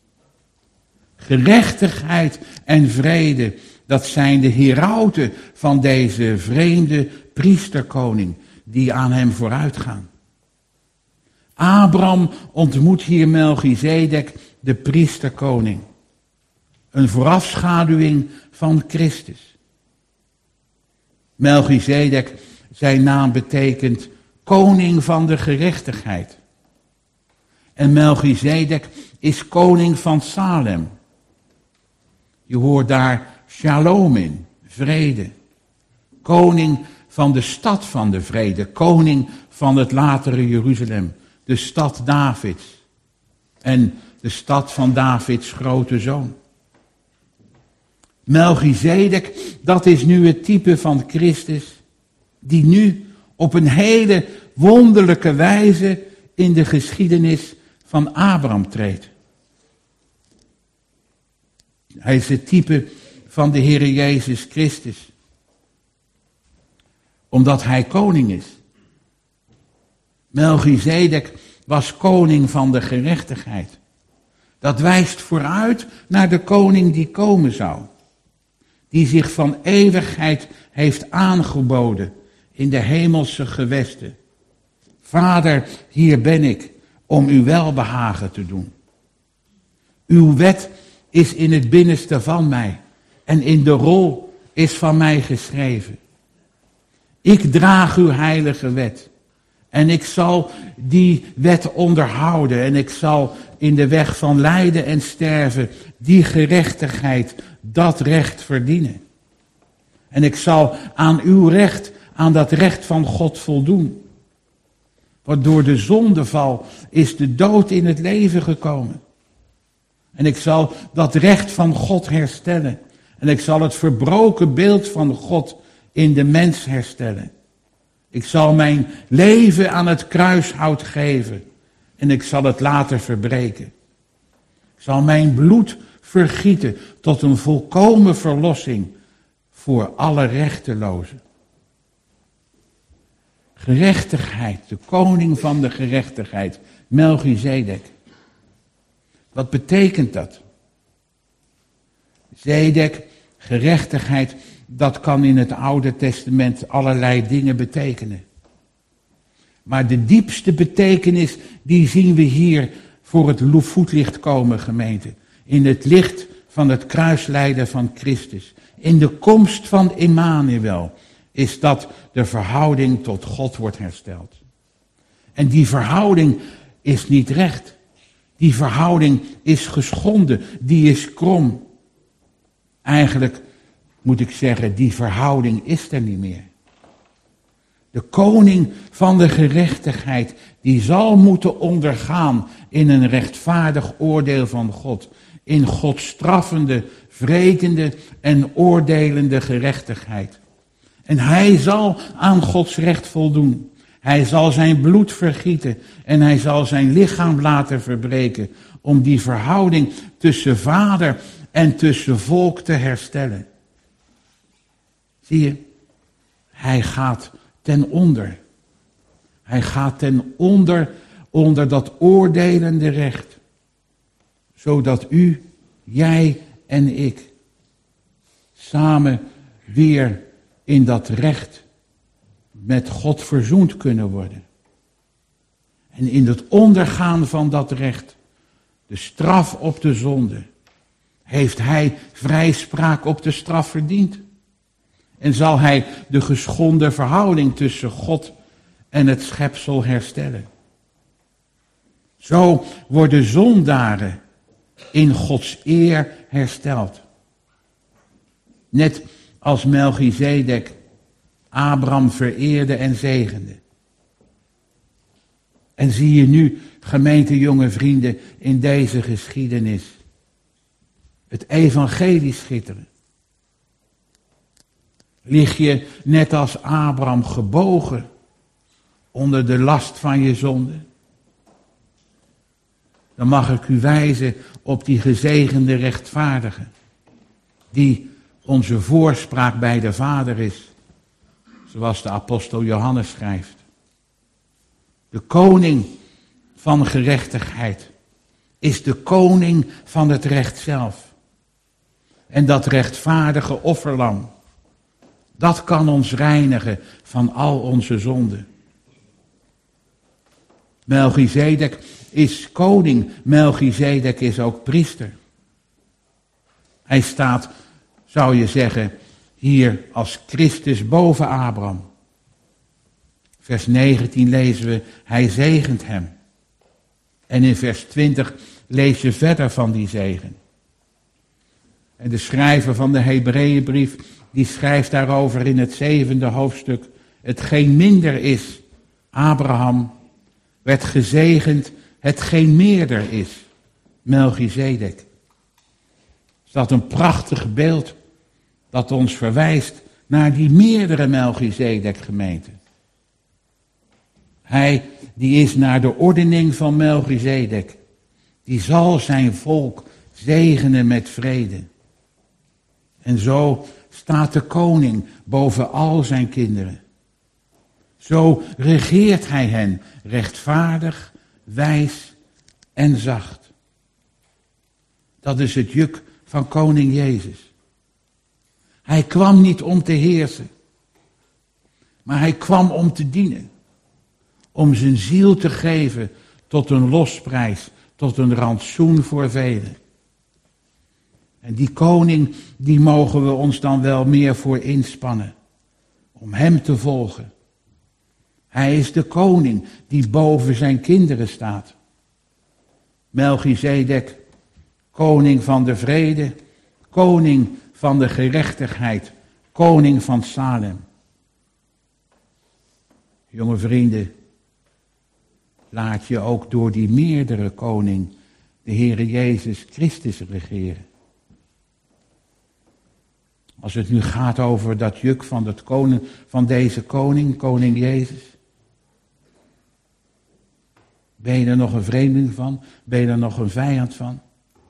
Gerechtigheid en vrede, dat zijn de herauten van deze vreemde priesterkoning die aan hem vooruitgaan. Abraham ontmoet hier Melchizedek, de priesterkoning. Een voorafschaduwing van Christus. Melchizedek, zijn naam betekent koning van de gerechtigheid. En Melchizedek is koning van Salem. Je hoort daar shalom in, vrede. Koning van de stad van de vrede, koning van het latere Jeruzalem, de stad Davids en de stad van Davids grote zoon. Melchizedek, dat is nu het type van Christus, die nu op een hele wonderlijke wijze in de geschiedenis van Abraham treedt. Hij is het type van de Heere Jezus Christus, omdat hij koning is. Melchizedek was koning van de gerechtigheid. Dat wijst vooruit naar de koning die komen zou. Die zich van eeuwigheid heeft aangeboden in de hemelse gewesten. Vader, hier ben ik om uw welbehagen te doen. Uw wet is in het binnenste van mij en in de rol is van mij geschreven. Ik draag uw heilige wet en ik zal die wet onderhouden en ik zal in de weg van lijden en sterven die gerechtigheid, dat recht verdienen. En ik zal aan uw recht, aan dat recht van God voldoen. Want door de zondeval is de dood in het leven gekomen. En ik zal dat recht van God herstellen. En ik zal het verbroken beeld van God in de mens herstellen. Ik zal mijn leven aan het kruishout geven. En ik zal het later verbreken. Ik zal mijn bloed vergieten tot een volkomen verlossing voor alle rechtelozen. Gerechtigheid, de koning van de gerechtigheid, Melchizedek. Wat betekent dat? Zedek, gerechtigheid, dat kan in het Oude Testament allerlei dingen betekenen. Maar de diepste betekenis, die zien we hier voor het voetlicht komen, gemeente. In het licht van het kruislijden van Christus. In de komst van Immanuel is dat de verhouding tot God wordt hersteld. En die verhouding is niet recht. Die verhouding is geschonden, die is krom. Eigenlijk moet ik zeggen, die verhouding is er niet meer. De koning van de gerechtigheid, die zal moeten ondergaan in een rechtvaardig oordeel van God. In Gods straffende, wrekende en oordelende gerechtigheid. En hij zal aan Gods recht voldoen. Hij zal zijn bloed vergieten en hij zal zijn lichaam laten verbreken om die verhouding tussen vader en tussen volk te herstellen. Zie je, hij gaat ten onder. Hij gaat ten onder onder dat oordelende recht. Zodat u, jij en ik samen weer in dat recht met God verzoend kunnen worden. En in het ondergaan van dat recht, de straf op de zonde, heeft hij vrijspraak op de straf verdiend. En zal hij de geschonden verhouding tussen God en het schepsel herstellen. Zo worden zondaren in Gods eer hersteld. Net als Melchizedek Abraham vereerde en zegende. En zie je nu, gemeente jonge vrienden, in deze geschiedenis het evangelie schitteren. Lig je net als Abraham gebogen onder de last van je zonde? Dan mag ik u wijzen op die gezegende rechtvaardige, die onze voorspraak bij de Vader is, zoals de apostel Johannes schrijft. De koning van gerechtigheid is de koning van het recht zelf. En dat rechtvaardige offerlam, dat kan ons reinigen van al onze zonden. Melchizedek is koning, Melchizedek is ook priester. Hij staat, zou je zeggen, hier als Christus boven Abraham. Vers negentien lezen we, hij zegent hem. En in vers twintig lees je verder van die zegen. En de schrijver van de Hebreeënbrief, die schrijft daarover in het zevende hoofdstuk, hetgeen minder is, Abraham, werd gezegend, hetgeen meerder is, Melchizedek. Is dat een prachtig beeld dat ons verwijst naar die meerdere Melchizedek gemeente. Hij die is naar de ordening van Melchizedek, die zal zijn volk zegenen met vrede. En zo staat de koning boven al zijn kinderen. Zo regeert hij hen rechtvaardig, wijs en zacht. Dat is het juk van koning Jezus. Hij kwam niet om te heersen, maar hij kwam om te dienen. Om zijn ziel te geven tot een losprijs, tot een rantsoen voor velen. En die koning, die mogen we ons dan wel meer voor inspannen. Om hem te volgen. Hij is de koning die boven zijn kinderen staat. Melchizedek, koning van de vrede, koning van de gerechtigheid, koning van Salem. Jonge vrienden, laat je ook door die meerdere koning, de Heere Jezus Christus, regeren. Als het nu gaat over dat juk van, dat koning, van deze koning, koning Jezus. Ben je er nog een vreemdeling van? Ben je er nog een vijand van?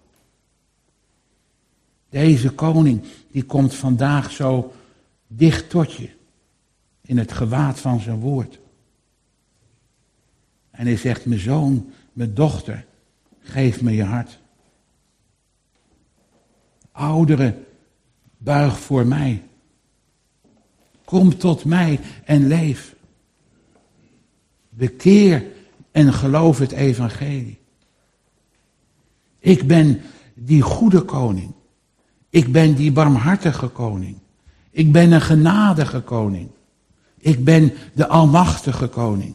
Deze koning, die komt vandaag zo dicht tot je. In het gewaad van zijn woord. En hij zegt, mijn zoon, mijn dochter, geef me je hart. Ouderen, buig voor mij. Kom tot mij en leef. Bekeer en geloof het evangelie. Ik ben die goede koning. Ik ben die barmhartige koning. Ik ben een genadige koning. Ik ben de almachtige koning.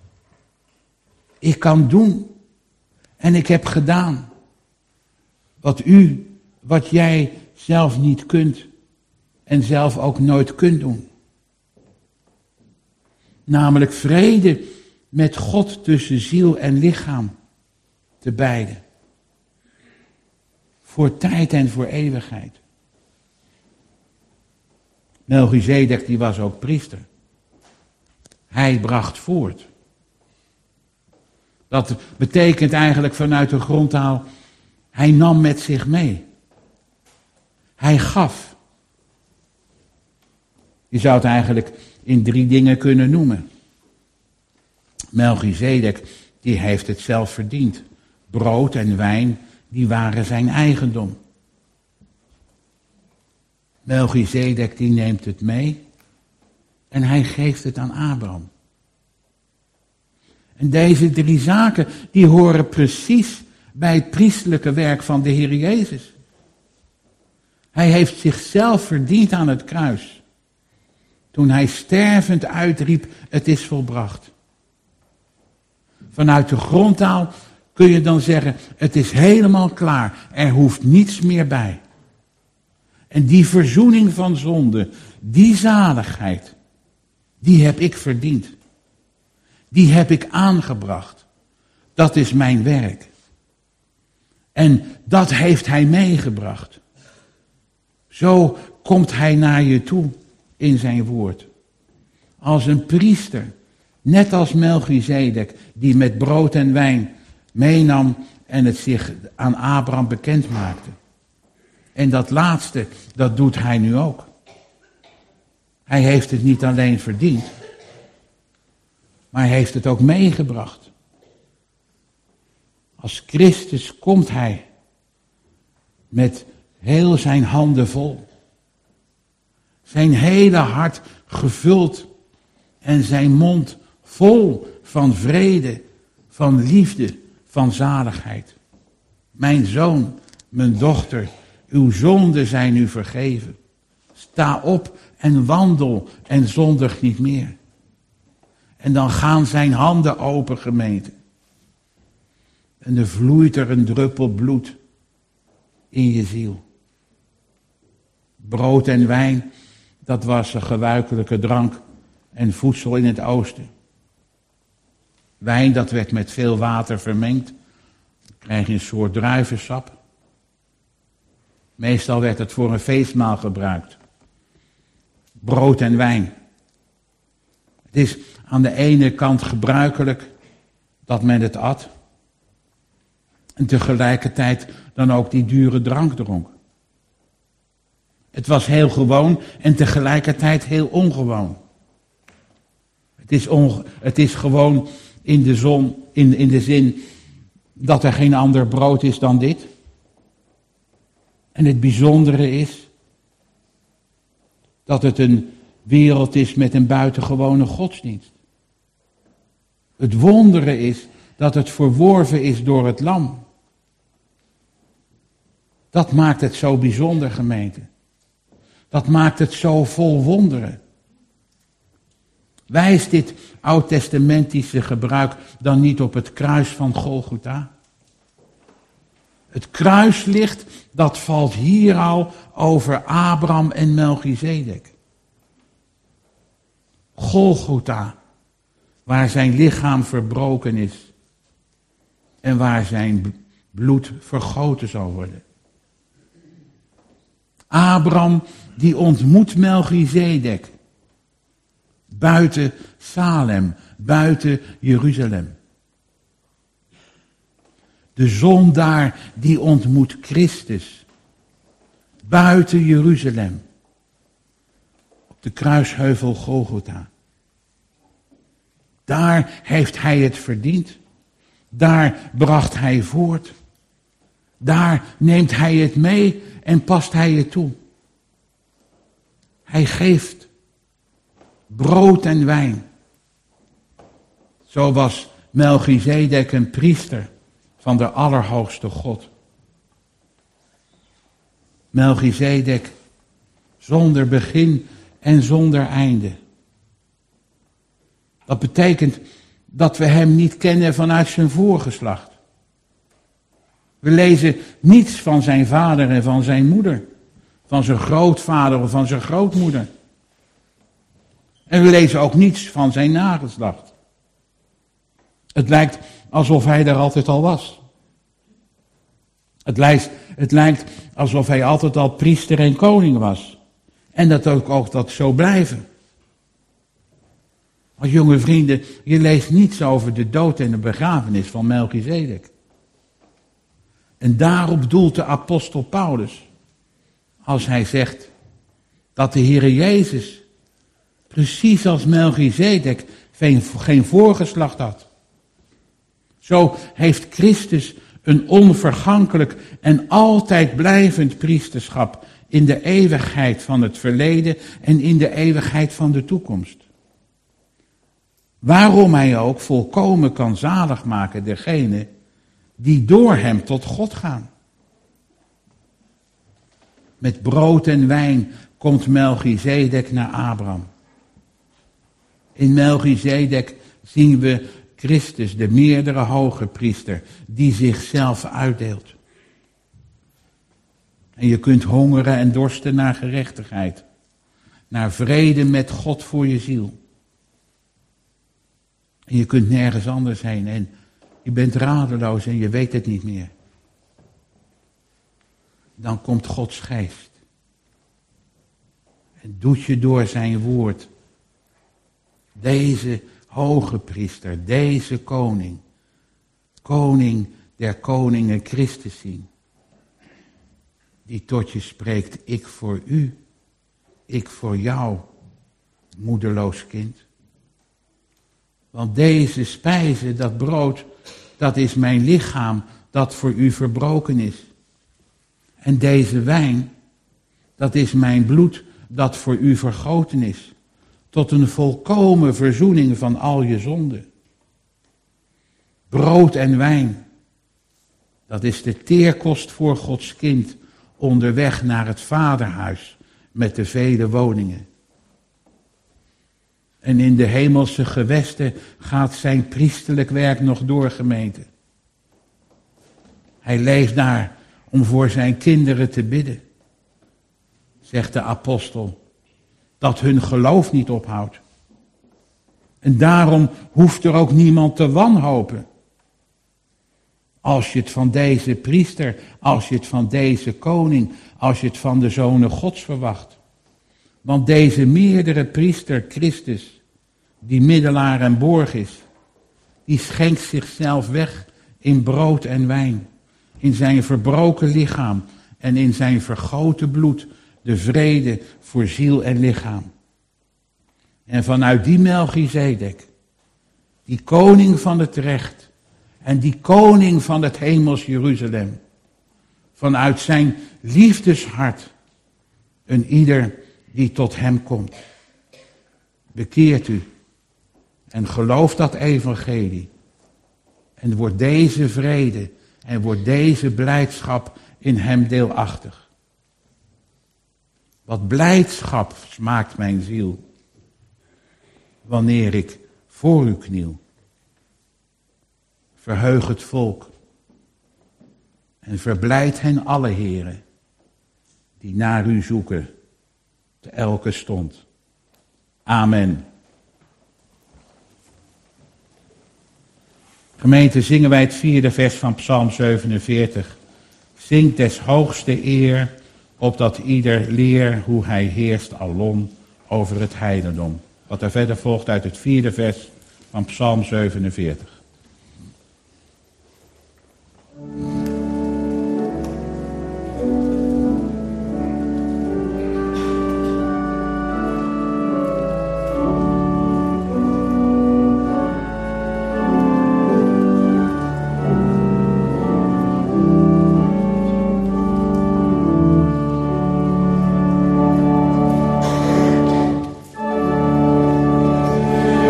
Ik kan doen en ik heb gedaan wat u, wat jij zelf niet kunt en zelf ook nooit kunt doen. Namelijk vrede met God tussen ziel en lichaam. Te beide. Voor tijd en voor eeuwigheid. Melchizedek die was ook priester. Hij bracht voort. Dat betekent eigenlijk vanuit de grondtaal, hij nam met zich mee. Hij gaf. Je zou het eigenlijk in drie dingen kunnen noemen. Melchizedek, die heeft het zelf verdiend. Brood en wijn, die waren zijn eigendom. Melchizedek, die neemt het mee en hij geeft het aan Abraham. En deze drie zaken, die horen precies bij het priestelijke werk van de Heer Jezus. Hij heeft zichzelf verdiend aan het kruis. Toen hij stervend uitriep, het is volbracht. Vanuit de grondtaal kun je dan zeggen, het is helemaal klaar. Er hoeft niets meer bij. En die verzoening van zonde, die zaligheid, die heb ik verdiend. Die heb ik aangebracht. Dat is mijn werk. En dat heeft hij meegebracht. Zo komt hij naar je toe in zijn woord. Als een priester, net als Melchizedek, die met brood en wijn meenam en het zich aan Abraham bekend maakte. En dat laatste, dat doet hij nu ook. Hij heeft het niet alleen verdiend, maar hij heeft het ook meegebracht. Als Christus komt hij met heel zijn handen vol. Zijn hele hart gevuld en zijn mond vol van vrede, van liefde, van zaligheid. Mijn zoon, mijn dochter, uw zonden zijn u vergeven. Sta op en wandel en zondig niet meer. En dan gaan zijn handen open, gemeente. En er vloeit er een druppel bloed in je ziel. Brood en wijn, dat was een gebruikelijke drank en voedsel in het oosten. Wijn, dat werd met veel water vermengd. Dan krijg je een soort druivensap. Meestal werd het voor een feestmaal gebruikt. Brood en wijn. Het is aan de ene kant gebruikelijk dat men het at. En tegelijkertijd dan ook die dure drank dronk. Het was heel gewoon en tegelijkertijd heel ongewoon. Het is, onge- het is gewoon in de, zon, in, in de zin dat er geen ander brood is dan dit. En het bijzondere is dat het een wereld is met een buitengewone godsdienst. Het wondere is dat het verworven is door het lam. Dat maakt het zo bijzonder, gemeente. Dat maakt het zo vol wonderen. Wijst dit oud-testamentische gebruik dan niet op het kruis van Golgotha? Het kruislicht, dat valt hier al over Abraham en Melchizedek. Golgotha, waar zijn lichaam verbroken is en waar zijn bloed vergoten zal worden. Abraham, die ontmoet Melchizedek buiten Salem, buiten Jeruzalem. De zondaar die ontmoet Christus buiten Jeruzalem. Op de kruisheuvel Golgotha. Daar heeft hij het verdiend. Daar bracht hij voort. Daar neemt hij het mee en past hij het toe. Hij geeft brood en wijn. Zo was Melchizedek een priester van de Allerhoogste God. Melchizedek zonder begin en zonder einde. Dat betekent dat we hem niet kennen vanuit zijn voorgeslacht. We lezen niets van zijn vader en van zijn moeder, van zijn grootvader of van zijn grootmoeder. En we lezen ook niets van zijn nageslacht. Het lijkt alsof hij er altijd al was. Het lijkt, het lijkt alsof hij altijd al priester en koning was. En dat ook, ook dat zo blijven. Als jonge vrienden, je leest niets over de dood en de begrafenis van Melchizedek. En daarop doelt de apostel Paulus, als hij zegt dat de Heere Jezus, precies als Melchizedek, geen, geen voorgeslacht had. Zo heeft Christus een onvergankelijk en altijd blijvend priesterschap in de eeuwigheid van het verleden en in de eeuwigheid van de toekomst. Waarom hij ook volkomen kan zalig maken degene die door hem tot God gaan. Met brood en wijn komt Melchizedek naar Abraham. In Melchizedek zien we Christus, de meerdere hoge priester, die zichzelf uitdeelt. En je kunt hongeren en dorsten naar gerechtigheid, naar vrede met God voor je ziel. En je kunt nergens anders heen en je bent radeloos en je weet het niet meer. Dan komt Gods geest en doet je door zijn woord deze hoge priester, deze koning, koning der koningen Christus zien. Die tot je spreekt, ik voor u, ik voor jou, moederloos kind. Want deze spijze, dat brood, dat is mijn lichaam dat voor u verbroken is. En deze wijn, dat is mijn bloed dat voor u vergoten is. Tot een volkomen verzoening van al je zonden. Brood en wijn, dat is de teerkost voor Gods kind onderweg naar het vaderhuis met de vele woningen. En in de hemelse gewesten gaat zijn priesterlijk werk nog door, gemeente. Hij leeft daar om voor zijn kinderen te bidden, zegt de apostel, dat hun geloof niet ophoudt. En daarom hoeft er ook niemand te wanhopen. Als je het van deze priester, als je het van deze koning, als je het van de zonen Gods verwacht. Want deze meerdere priester Christus, die middelaar en borg is, die schenkt zichzelf weg in brood en wijn, in zijn verbroken lichaam en in zijn vergoten bloed, de vrede voor ziel en lichaam. En vanuit die Melchizedek, die koning van het recht en die koning van het hemels Jeruzalem, vanuit zijn liefdeshart, een ieder die tot hem komt. Bekeert u en geloof dat evangelie. En wordt deze vrede en wordt deze blijdschap in hem deelachtig. Wat blijdschap smaakt mijn ziel, wanneer ik voor u kniel. Verheug het volk en verblijd hen alle heren, die naar u zoeken, te elke stond. Amen. Gemeente, zingen wij het vierde vers van Psalm zevenenveertig. Zingt des hoogste eer, opdat ieder leer hoe hij heerst alom over het heidendom. Wat er verder volgt uit het vierde vers van Psalm zevenenveertig.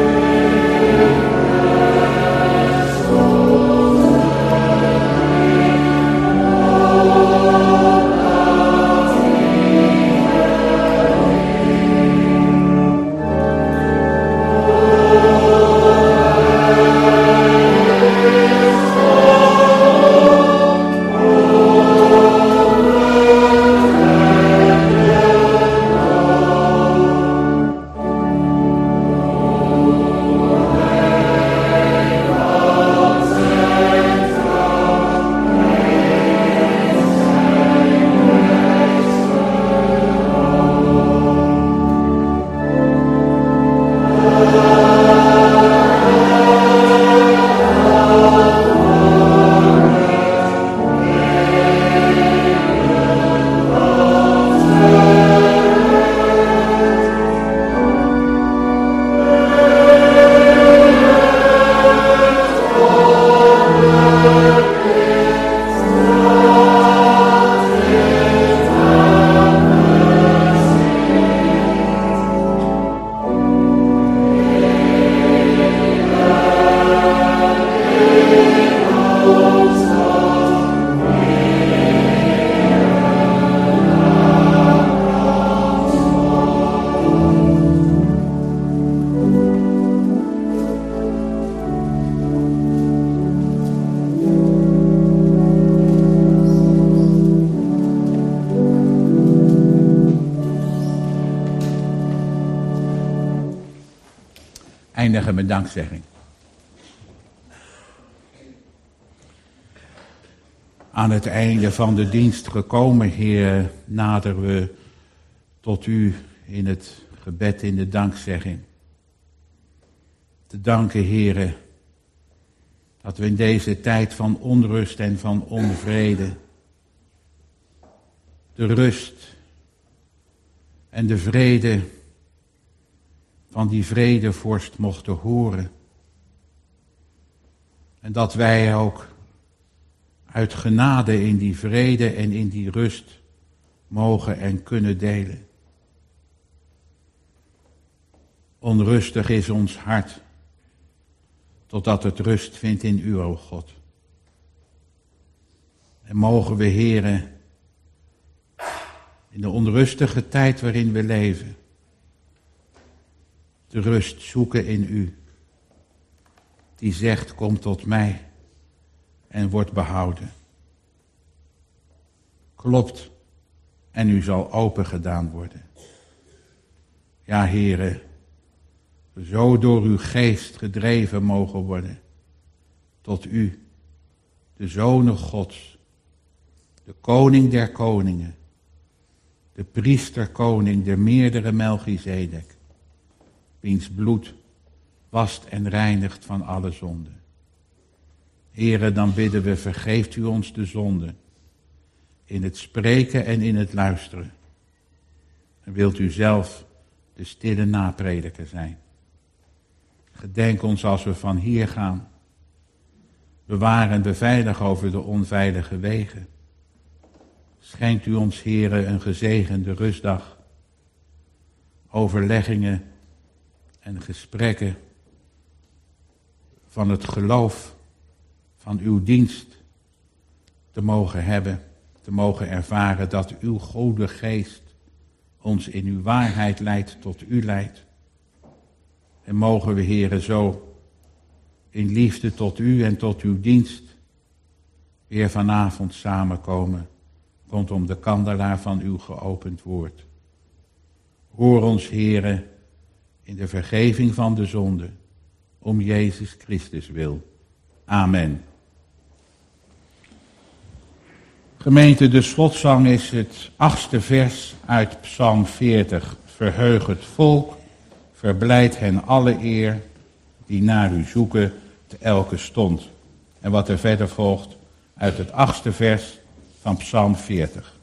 Oh eindigen met dankzegging. Aan het einde van de dienst gekomen, Heer, naderen we tot u in het gebed, in de dankzegging. Te danken, Heer, dat we in deze tijd van onrust en van onvrede de rust en de vrede van die vredevorst mochten horen. En dat wij ook uit genade in die vrede en in die rust mogen en kunnen delen. Onrustig is ons hart, totdat het rust vindt in u, o God. En mogen we, Heere, in de onrustige tijd waarin we leven, de rust zoeken in u, die zegt, kom tot mij en wordt behouden. Klopt en u zal open gedaan worden. Ja, Heere, zo door uw geest gedreven mogen worden tot u, de Zonen Gods, de Koning der Koningen, de Priesterkoning der meerdere Melchizedek, wiens bloed wast en reinigt van alle zonde. Heere, dan bidden we, vergeeft u ons de zonde, in het spreken en in het luisteren. En wilt u zelf de stille naprediker zijn. Gedenk ons als we van hier gaan. Bewaar en beveilig over de onveilige wegen. Schenkt u ons, Heere, een gezegende rustdag. Overleggingen en gesprekken van het geloof van uw dienst te mogen hebben, te mogen ervaren dat uw Goede Geest ons in uw waarheid leidt, tot u leidt. En mogen we, Heere, zo in liefde tot u en tot uw dienst weer vanavond samenkomen rondom de kandelaar van uw geopend woord. Hoor ons, Heere, in de vergeving van de zonde, om Jezus Christus wil. Amen. Gemeente, de slotzang is het achtste vers uit Psalm veertig. Verheug het volk, verblijd hen alle eer, die naar u zoeken te elke stond. En wat er verder volgt uit het achtste vers van Psalm veertig.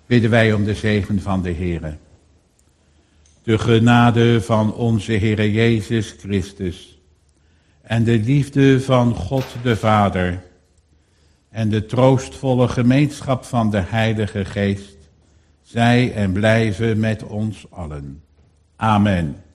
bidden wij om de zegen van de Heere. De genade van onze Heere Jezus Christus en de liefde van God de Vader en de troostvolle gemeenschap van de Heilige Geest zij en blijven met ons allen. Amen.